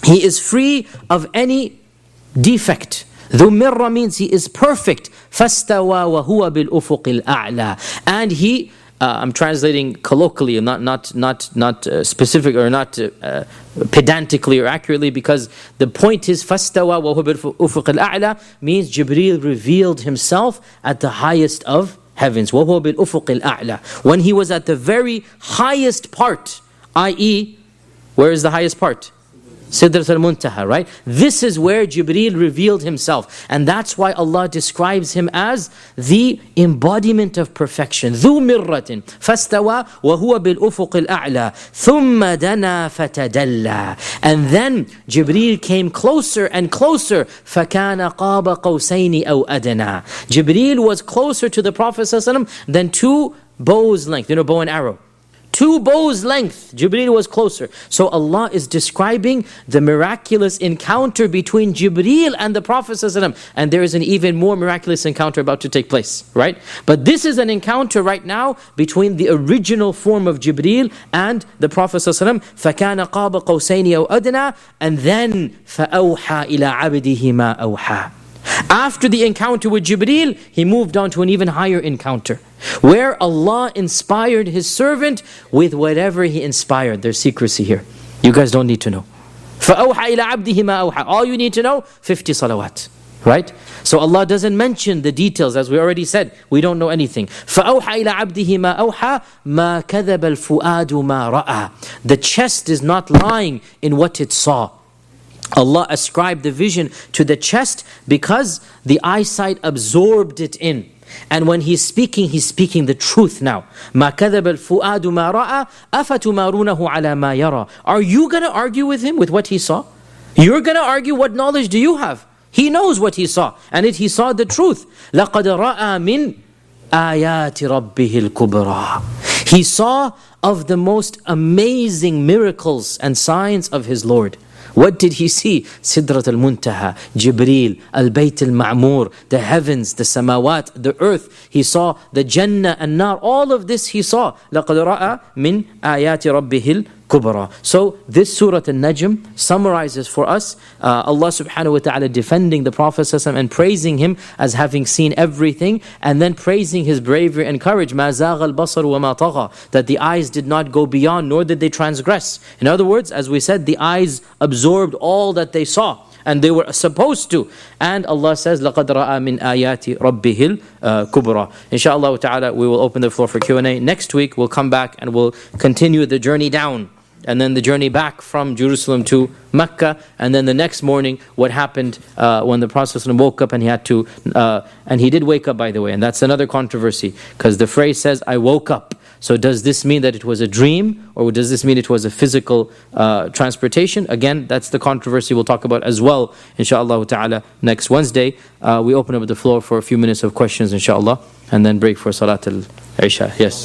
He is free of any defect. ذو مرة means he is perfect. فاستوى وهو بالأفق الأعلى. And he, uh, I'm translating colloquially, not not not not uh, specific or not uh, pedantically or accurately, because the point is فاستوى وهو بالأفق الأعلى means Jibreel revealed himself at the highest of heavens. وهو بالأفق الأعلى. When he was at the very highest part, that is, where is the highest part? Sidrat al-Muntaha, right? This is where Jibreel revealed himself. And that's why Allah describes him as the embodiment of perfection. ذو مرة فاستوى وهو بالأفق الأعلى ثم دنا فتدلى. And then Jibreel came closer and closer. فكان قاب قوسين أو أدنى. Jibreel was closer to the Prophet ﷺ than two bows length. You know, bow and arrow. Two bows length, Jibreel was closer. So Allah is describing the miraculous encounter between Jibreel and the Prophet ﷺ. And there is an even more miraculous encounter about to take place, right? But this is an encounter right now between the original form of Jibreel and the Prophet ﷺ. فَكَانَ قَابَ قَوْسَيْنِ أَوْ أَدْنَى. And then فَأَوْحَى إِلَىٰ عَبْدِهِ مَا أَوْحَى. After the encounter with Jibreel, he moved on to an even higher encounter, where Allah inspired His servant with whatever He inspired. There's secrecy here. You guys don't need to know. فَأَوْحَى إِلَىٰ عَبْدِهِ مَا أَوْحَى. All you need to know, fifty salawat. Right? So Allah doesn't mention the details, as we already said. We don't know anything. فَأَوْحَى إِلَىٰ عَبْدِهِ مَا أَوْحَى مَا كَذَبَ الْفُؤَادُ مَا رَأَى. The chest is not lying in what it saw. Allah ascribed the vision to the chest because the eyesight absorbed it in. And when He's speaking, He's speaking the truth now. مَا كَذَبَ الْفُؤَادُ مَا رَأَى أَفَتُمَارُونَهُ عَلَى مَا يَرَى. Are you going to argue with him with what he saw? You're going to argue, what knowledge do you have? He knows what he saw, and it, he saw the truth. لَقَدْ رَأَى مِنْ آيَاتِ رَبِّهِ الْكُبْرَى. He saw of the most amazing miracles and signs of his Lord. What did he see? Sidrat al-Muntaha, Jibreel, Al-Bayt al-Ma'mur, the heavens, the samawat, the earth. He saw the Jannah and Nar. All of this he saw. لَقَدْ رَأَى مِنْ آيَاتِ رَبِّهِ الْكُبْرَى. So this Surah Al-Najm summarizes for us uh, Allah subhanahu wa ta'ala defending the Prophet ﷺ and praising him as having seen everything, and then praising his bravery and courage. مَا زَاغَ الْبَصَرُ وَمَا طَغَى. That the eyes did not go beyond, nor did they transgress. In other words, as we said, the eyes absorbed all that they saw, and they were supposed to. And Allah says, لَقَدْ رَأَى مِنْ آيَاتِ رَبِّهِ الْكُبْرَى. Inshallah ta'ala, we will open the floor for Q and A. Next week, we'll come back and we'll continue the journey down, and then the journey back from Jerusalem to Mecca, and then the next morning, what happened uh, when the Prophet woke up and he had to, uh, and he did wake up, by the way, and that's another controversy, because the phrase says, I woke up. So does this mean that it was a dream, or does this mean it was a physical uh, transportation? Again, that's the controversy we'll talk about as well, inshallah ta'ala, next Wednesday. Uh, we open up the floor for a few minutes of questions, inshallah, and then break for Salat al-Isha. Yes?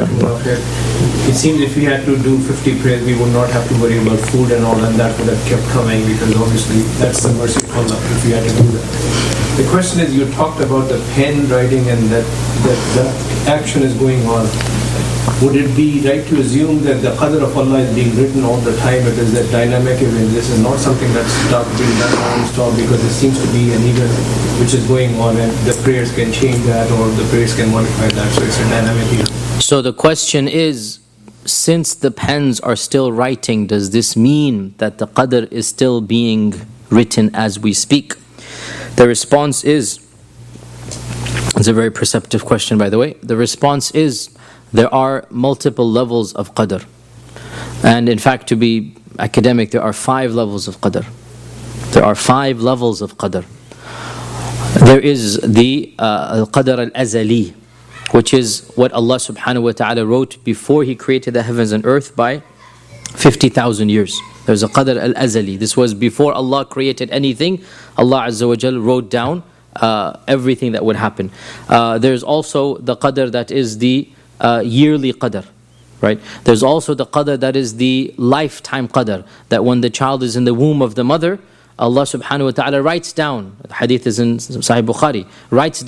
It seems if we had to do fifty prayers, we would not have to worry about food and all, and that would have kept coming, because obviously that's the mercy of Allah if we had to do that. The question is, you talked about the pen writing and that, that that action is going on. Would it be right to assume that the qadr of Allah is being written all the time? It is that dynamic event. This is not something that's stopped being done non-stop, because there seems to be an event which is going on, and the prayers can change that, or the prayers can modify that. So it's a dynamic event. So the question is, since the pens are still writing, does this mean that the qadr is still being written as we speak? The response is, it's a very perceptive question, by the way. The response is, there are multiple levels of qadr. And in fact, to be academic, there are five levels of qadr. There are five levels of qadr. There is the uh, al-qadr al-azali, which is what Allah subhanahu wa ta'ala wrote before He created the heavens and earth by fifty thousand years. There's a qadr al-azali. This was before Allah created anything. Allah Azza wa Jal wrote down uh, everything that would happen. Uh, there's also the qadr that is the Uh, yearly qadr, right? There's also the qadr that is the lifetime qadr, that when the child is in the womb of the mother, Allah subhanahu wa ta'ala writes down, the hadith is in Sahih Bukhari, writes down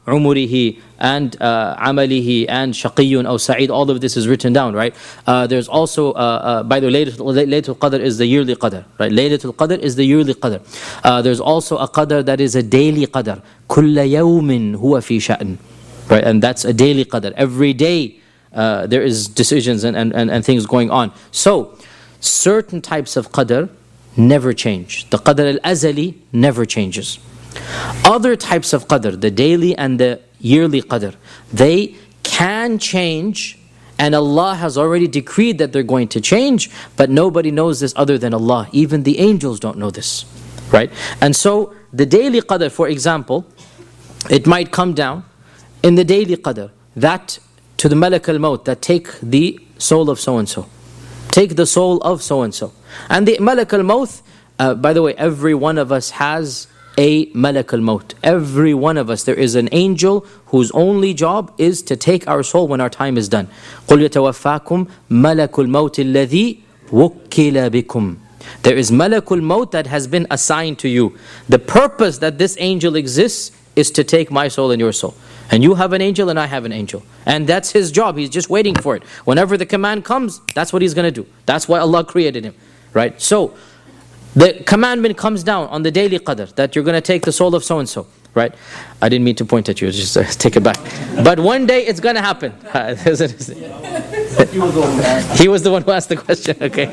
عمره and uh, عمله and شقي أو سعيد. All of this is written down, right? Uh, there's also, uh, uh, by the way, Laylatul Qadr is the yearly Qadr, right? Laylatul Qadr is the yearly Qadr. Uh, there's also a Qadr that is a daily Qadr. كل يوم هو في شأن, right? And that's a daily Qadr. Every day uh, there is decisions and, and, and, and things going on. So, certain types of Qadr never change. The Qadr al-Azali never changes. Other types of Qadr, the daily and the yearly Qadr, they can change, and Allah has already decreed that they're going to change, but nobody knows this other than Allah. Even the angels don't know this, right? And so, the daily Qadr, for example, it might come down in the daily Qadr, that to the Malak al-Maut, that take the soul of so-and-so. Take the soul of so-and-so. And the Malak al-Maut, uh, by the way, every one of us has a Malak al-Maut. Every one of us, there is an angel whose only job is to take our soul when our time is done. قُلْ يَتَوَفَّاكُمْ مَلَكُ الْمَوْتِ الَّذِي وُكِّلَ بِكُمْ. There is Malakul Maut that has been assigned to you. The purpose that this angel exists is to take my soul and your soul. And you have an angel and I have an angel. And that's his job. He's just waiting for it. Whenever the command comes, that's what he's going to do. That's why Allah created him. Right? So, the commandment comes down on the daily Qadr that you're going to take the soul of so-and-so. Right? I didn't mean to point at you. Just uh, take it back. But one day it's going to happen. He was the one who asked the question. Okay.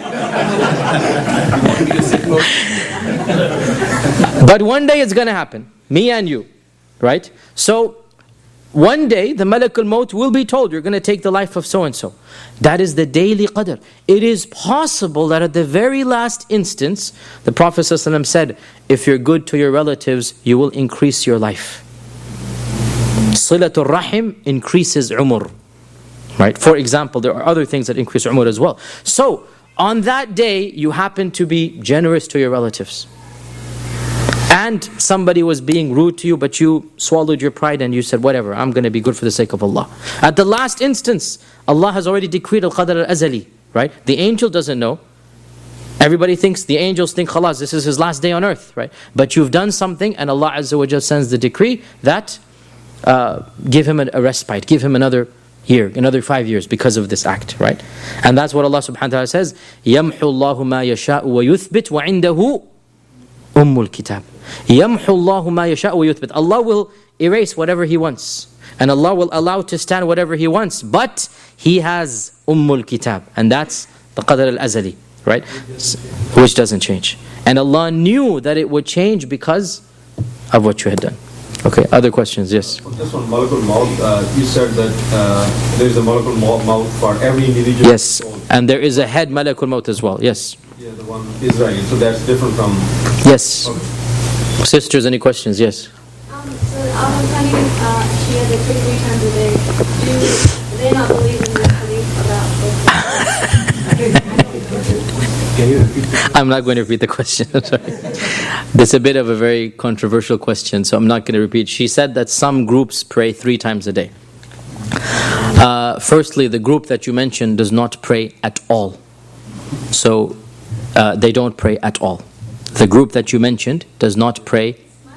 But one day it's going to happen. Me and you. Right? So, one day the Malak al-Maut will be told, you're going to take the life of so-and-so. That is the daily Qadr. It is possible that at the very last instance, the Prophet ﷺ said, if you're good to your relatives, you will increase your life. Silatul Rahim increases umr. Right? For example, there are other things that increase umr as well. So, on that day, you happen to be generous to your relatives. And somebody was being rude to you, but you swallowed your pride and you said, whatever, I'm going to be good for the sake of Allah. At the last instance, Allah has already decreed al-Qadr al-Azali, right? The angel doesn't know. Everybody thinks, the angels think, khalas, this is his last day on earth, right? But you've done something and Allah Azza wa Jalla sends the decree that uh, give him a, a respite, give him another year, another five years because of this act, right? And that's what Allah subhanahu wa ta'ala says, يَمْحُ اللَّهُ مَا يَشَاءُ وَيُثْبِتُ وَعِنْدَهُ Ummul Kitab. Yamhu Allahu ma yasha'u wa yuthbit. Allah will erase whatever He wants. And Allah will allow to stand whatever He wants. But He has Ummul Kitab. And that's the Qadr al-Azali. Right? Which doesn't change. And Allah knew that it would change because of what you had done. Okay, other questions? Yes. This one, Malakul Maut, uh, you said that uh, there is a Malakul Maut for every individual. Yes. Soul. And there is a head Malakul Maut as well. Yes. Yeah, the one Israeli. So that's different from... Yes. Okay. Sisters, any questions? Yes. Um, so our understanding is uh, Shia, they pray three times a day. Do they not believe in the hadith about... Can you repeat the I'm not going to repeat the question. I'm sorry. That's a bit of a very controversial question, so I'm not going to repeat. She said that some groups pray three times a day. Uh, firstly, the group that you mentioned does not pray at all. So, uh, they don't pray at all. The group that you mentioned does not pray.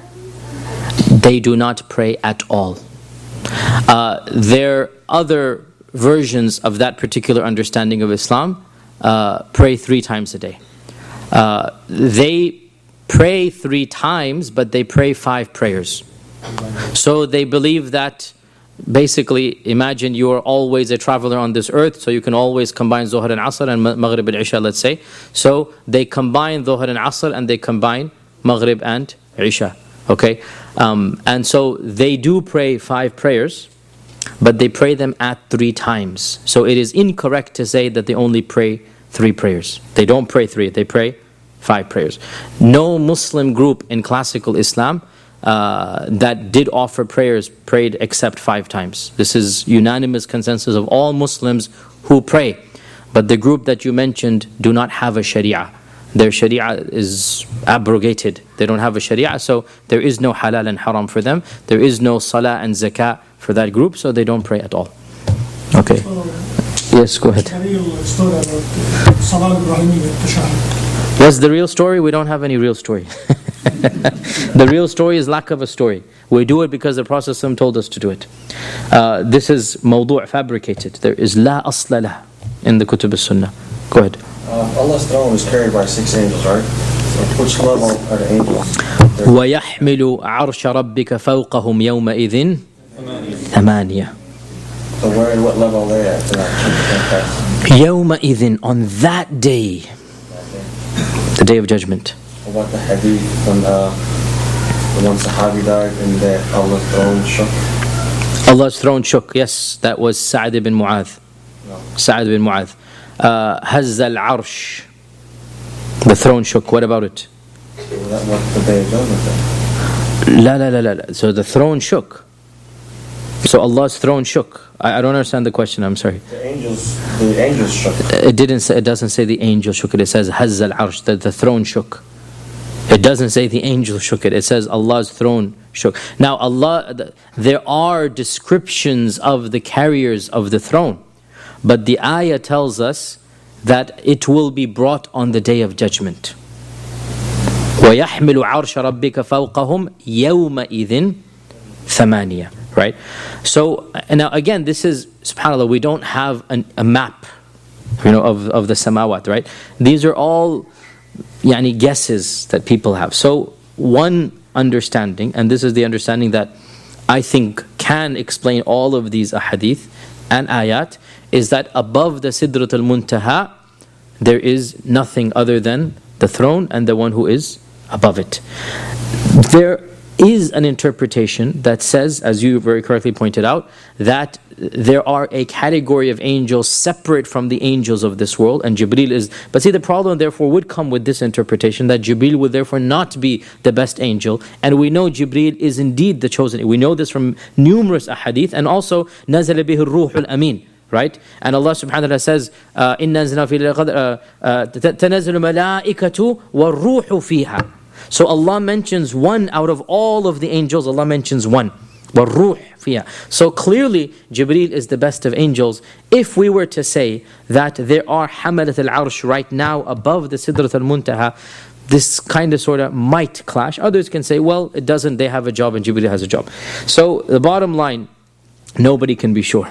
They do not pray at all. Uh, there are other versions of that particular understanding of Islam. Uh, pray three times a day. Uh, they pray three times, but they pray five prayers. So they believe that, basically, imagine you are always a traveler on this earth, so you can always combine Zuhr and Asr and Maghrib and Isha, let's say. So they combine Zuhr and Asr and they combine Maghrib and Isha. Okay? Um, and so they do pray five prayers, but they pray them at three times. So it is incorrect to say that they only pray three prayers. They don't pray three, they pray five prayers. No Muslim group in classical Islam uh, that did offer prayers prayed except five times. This is unanimous consensus of all Muslims who pray. But the group that you mentioned do not have a sharia. Their sharia is abrogated. They don't have a sharia, so there is no halal and haram for them. There is no salah and zakah for that group, so they don't pray at all. Okay. Yes, go ahead. What's the real story? We don't have any real story. The real story is lack of a story. We do it because the Prophet ﷺ told us to do it. Uh, this is mawdu' fabricated. There is la asla lah in the Kutub al-Sunnah. Go ahead. Uh, Allah's throne is carried by six angels, right? So which level are the angels? وَيَحْمِلُ عَرْشَ رَبِّكَ فَوْقَهُمْ يَوْمَئِذٍ ثَمَانِيَةٌ. So where, what level are they at? يَوْمَئِذٍ, on that day, the day of judgment. What about the hadith when uh, the one Sahabi died and the Allah's throne shook? Allah's throne shook, yes, that was Sa'd ibn Mu'adh. No. Sa'd ibn Mu'adh. Uh, Hazza al-Arsh. The throne shook. What about it? So that was the day of judgment then? La la la la la. So the throne shook. So Allah's throne shook. I, I don't understand the question. I'm sorry. The angels, the angels shook. It didn't say. It doesn't say the angel shook it. It says Hazza al-Arsh, that the throne shook. It doesn't say the angel shook it. It says Allah's throne shook. Now Allah, there are descriptions of the carriers of the throne, but the ayah tells us that it will be brought on the day of judgment. وَيَحْمِلُ عَرْشَ رَبِّكَ فَوْقَهُمْ يَوْمَئِذٍ ثَمَانِيَةٌ. Right? So, now again, this is, subhanAllah, we don't have an, a map, you know, of, of the samawat, right? These are all yani, guesses that people have. So, one understanding, and this is the understanding that I think can explain all of these ahadith and ayat, is that above the Sidrat al-Muntaha, there is nothing other than the throne and the one who is above it. There is an interpretation that says, as you very correctly pointed out, that there are a category of angels separate from the angels of this world, and Jibreel is... But see, the problem therefore would come with this interpretation, that Jibreel would therefore not be the best angel, and we know Jibreel is indeed the chosen. We know this from numerous ahadith, and also, نَزَلَ بِهِ الرُّوحُ الْأَمِينَ. Right? And Allah subhanahu wa ta'ala says, uh, إِنَّا أَنزَلْنَا فِي الْقَدْرِ تَنَزَّلُ الْمَلَائِكَةُ وَالرُّوحُ فِيهَا. So Allah mentions one out of all of the angels. Allah mentions one. وَالرُّوحُ فِيهَا. So clearly, Jibreel is the best of angels. If we were to say that there are Hamalat al-Arsh right now above the Sidrat al-Muntaha, this kind of sort of might clash. Others can say, well, it doesn't. They have a job and Jibreel has a job. So the bottom line, nobody can be sure.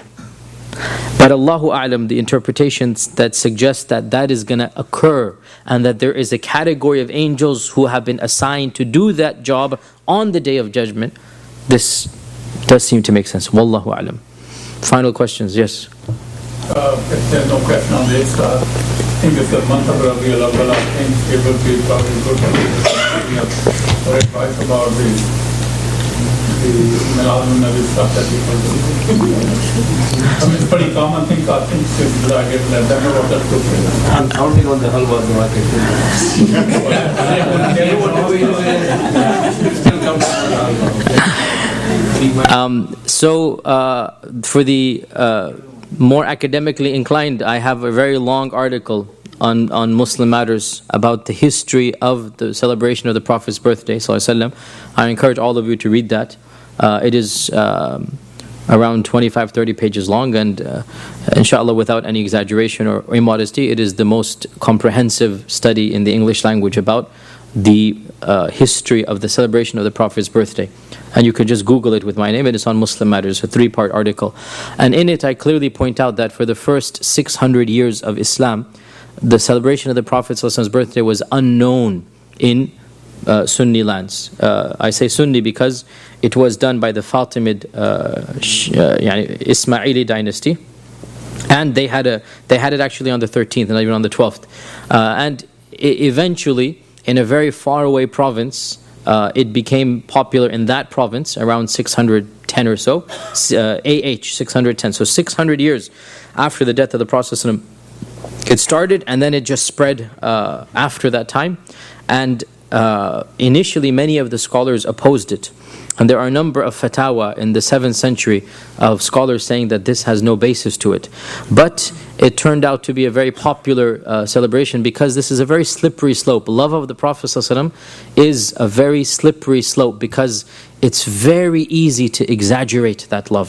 But Allahu A'lam, the interpretations that suggest that that is going to occur and that there is a category of angels who have been assigned to do that job on the Day of Judgment, this does seem to make sense. Wallahu A'lam. Final questions, yes? Uh, if there's no question on this, uh, I think it's the month of Rabiul Awwal. I think it will be probably good for advice about the the Milad al-Nabi stuff that people do. I mean, it's a pretty common thing. I think since I get let them know what that's good for. I'm counting on the halwa to market. Um, so, uh, for the uh, more academically inclined, I have a very long article on, on Muslim matters about the history of the celebration of the Prophet's birthday, sallallahu alaihi wasallam. I encourage all of you to read that. Uh, it is um, around twenty-five to thirty pages long, and uh, inshallah, without any exaggeration or immodesty, it is the most comprehensive study in the English language about the uh, history of the celebration of the Prophet's birthday. And you can just Google it with my name. It is on Muslim Matters, a three-part article. And in it, I clearly point out that for the first six hundred years of Islam, the celebration of the Prophet's birthday was unknown in uh, Sunni lands. Uh, I say Sunni because it was done by the Fatimid uh, uh, Ismaili dynasty, and they had a they had it actually on the thirteenth and not even on the twelfth. Uh, and I- eventually, in a very faraway province, uh, it became popular in that province around six hundred ten or so, uh, A H six hundred ten. So six hundred years after the death of the Prophet, it started, and then it just spread uh, after that time. And uh, initially, many of the scholars opposed it. And there are a number of fatwa in the seventh century of scholars saying that this has no basis to it. But it turned out to be a very popular uh, celebration because this is a very slippery slope. Love of the Prophet ﷺ is a very slippery slope because it's very easy to exaggerate that love.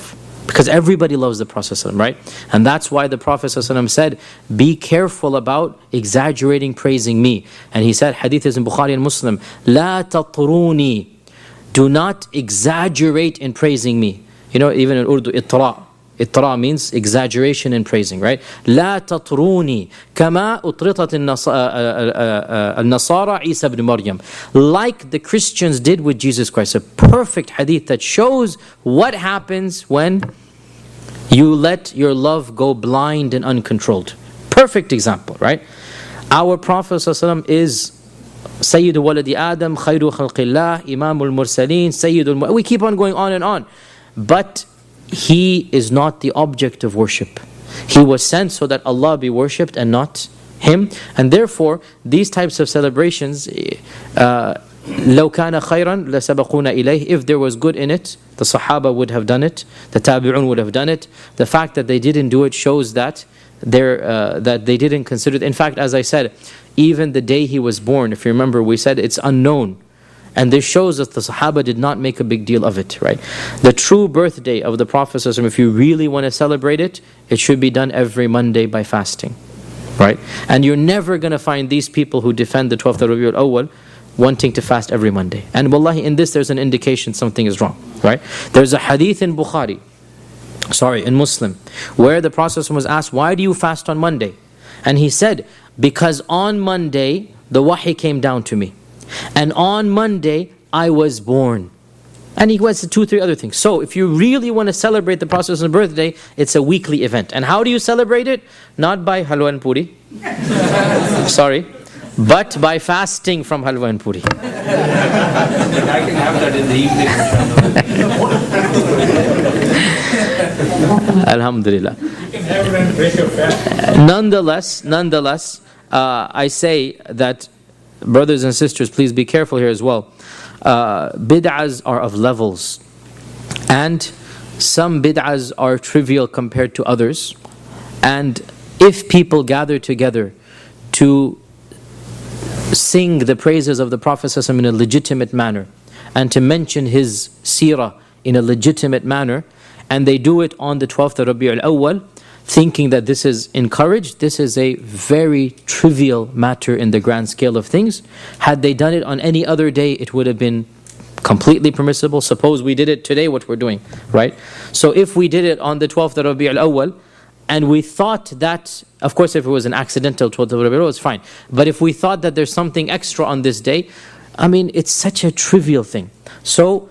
Because everybody loves the Prophet ﷺ, right? And that's why the Prophet ﷺ said, be careful about exaggerating praising me. And he said, hadith is in Bukhari and Muslim, La tatruni, do not exaggerate in praising me. You know, even in Urdu, itra. Itra means exaggeration in praising, right? لا تطروني كما أطرطت النصارى عيسى بن مريم. Like the Christians did with Jesus Christ. A perfect hadith that shows what happens when you let your love go blind and uncontrolled. Perfect example, right? Our Prophet ﷺ is Sayyid waladi Adam, Khayru khalqillah, Imamul Mursaleen, Sayyidul. We keep on going on and on. But he is not the object of worship. He was sent so that Allah be worshipped and not him. And therefore, these types of celebrations, uh, لو كان خيرا لسبقونا إليه, if there was good in it, the Sahaba would have done it, the Tabi'un would have done it. The fact that they didn't do it shows that they're, uh, that they didn't consider it. In fact, as I said, even the day he was born, if you remember, we said it's unknown. And this shows that the Sahaba did not make a big deal of it, right? The true birthday of the Prophet, if you really want to celebrate it, it should be done every Monday by fasting, right? And you're never going to find these people who defend the twelfth of Rabiul Awwal wanting to fast every Monday. And wallahi, in this there's an indication something is wrong, right? There's a hadith in Bukhari, sorry, in Muslim, where the Prophet was asked, why do you fast on Monday? And he said, because on Monday, the wahi came down to me. And on Monday, I was born. And he went to two, three other things. So if you really want to celebrate the Prophet's birthday, it's a weekly event. And how do you celebrate it? Not by halwa and puri. Sorry. But by fasting from halwa and puri. I can have that in the evening. Alhamdulillah. You can have it and break your fast. Nonetheless, nonetheless, uh, I say that brothers and sisters, please be careful here as well. Uh, bid'ahs are of levels. And some bid'ahs are trivial compared to others. And if people gather together to sing the praises of the Prophet ﷺ in a legitimate manner, and to mention his seerah in a legitimate manner, and they do it on the twelfth of Rabiul Awwal, thinking that this is encouraged, this is a very trivial matter in the grand scale of things. Had they done it on any other day, it would have been completely permissible. Suppose we did it today, what we're doing, right? So if we did it on the twelfth of Rabi'ul Awwal, and we thought that, of course if it was an accidental twelfth of Rabi'ul Awwal, it's fine. But if we thought that there's something extra on this day, I mean, it's such a trivial thing. So,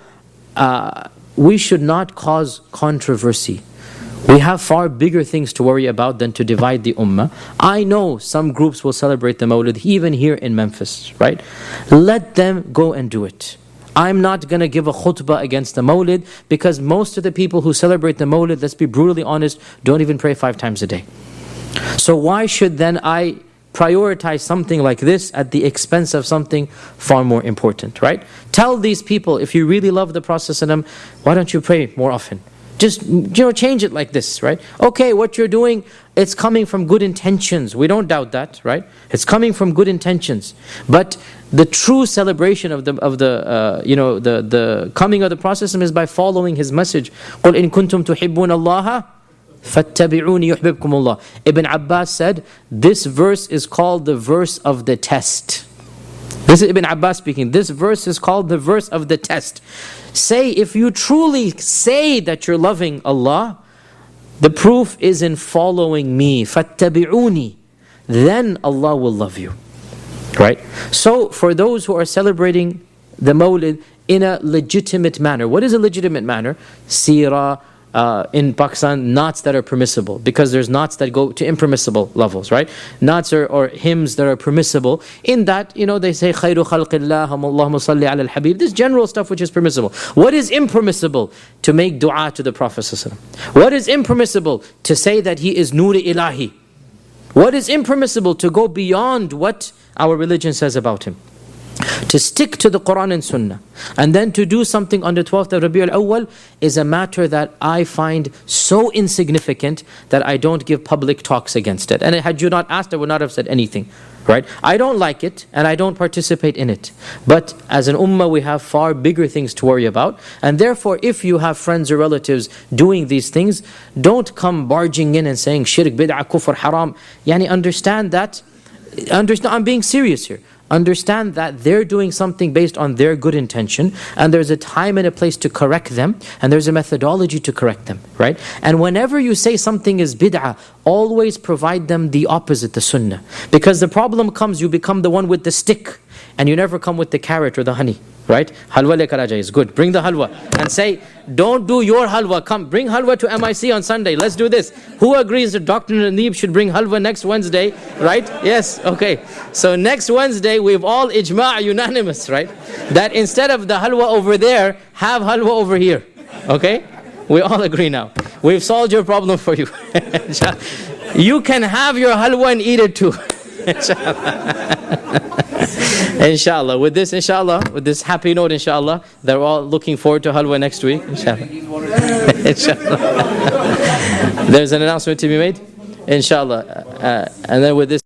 uh, we should not cause controversy. We have far bigger things to worry about than to divide the ummah. I know some groups will celebrate the Mawlid, even here in Memphis, right? Let them go and do it. I'm not going to give a khutbah against the Mawlid, because most of the people who celebrate the Mawlid, let's be brutally honest, don't even pray five times a day. So why should then I prioritize something like this at the expense of something far more important, right? Tell these people, if you really love the Prophet, why don't you pray more often? Just, you know, change it like this, right? Okay, what you're doing, it's coming from good intentions. We don't doubt that, right? It's coming from good intentions. But the true celebration of the of the uh, you know the the coming of the Prophet is by following his message. قُلْ إِن كُنْتُمْ تُحِبُّونَ اللَّهَ فَاتَّبِعُونِ يُحْبِبْكُمُ اللَّهِ. Ibn Abbas said, this verse is called the verse of the test. This is Ibn Abbas speaking. This verse is called the verse of the test. Say, if you truly say that you're loving Allah, the proof is in following me. فَاتَّبِعُونِ. Then Allah will love you. Right? So, for those who are celebrating the Mawlid in a legitimate manner. What is a legitimate manner? Seerah, Uh, in Pakistan, naats that are permissible, because there's naats that go to impermissible levels, right? Naats are, or hymns that are permissible, in that, you know, they say khayru khalqillah, Allahumma salli ala al-habib, this general stuff which is permissible. What is impermissible? To make dua to the Prophet ﷺ. What is impermissible? To say that he is Noor Ilahi. What is impermissible? To go beyond what our religion says about him. To stick to the Quran and Sunnah. And then to do something on the twelfth of Rabi'ul Awwal is a matter that I find so insignificant that I don't give public talks against it. And had you not asked, I would not have said anything. Right? I don't like it and I don't participate in it. But as an ummah we have far bigger things to worry about. And therefore if you have friends or relatives doing these things, don't come barging in and saying shirk, bid'ah, kufr, haram. Yani understand that, understand, I'm being serious here. Understand that they're doing something based on their good intention, and there's a time and a place to correct them, and there's a methodology to correct them, right? And whenever you say something is bid'ah, always provide them the opposite, the sunnah. Because the problem comes, you become the one with the stick, and you never come with the carrot or the honey, right? Halwa le karaja is good. Bring the halwa and say, don't do your halwa. Come, bring halwa to M I C on Sunday. Let's do this. Who agrees that Doctor Naneeb should bring halwa next Wednesday, right? Yes, okay. So next Wednesday, we've all ijma' unanimous, right? That instead of the halwa over there, have halwa over here, okay? We all agree now. We've solved your problem for you. You can have your halwa and eat it too. Inshallah. With this, inshallah, with this happy note, inshallah, they're all looking forward to halwa next week. Inshallah. Inshallah. There's an announcement to be made. Inshallah. Uh, and then with this.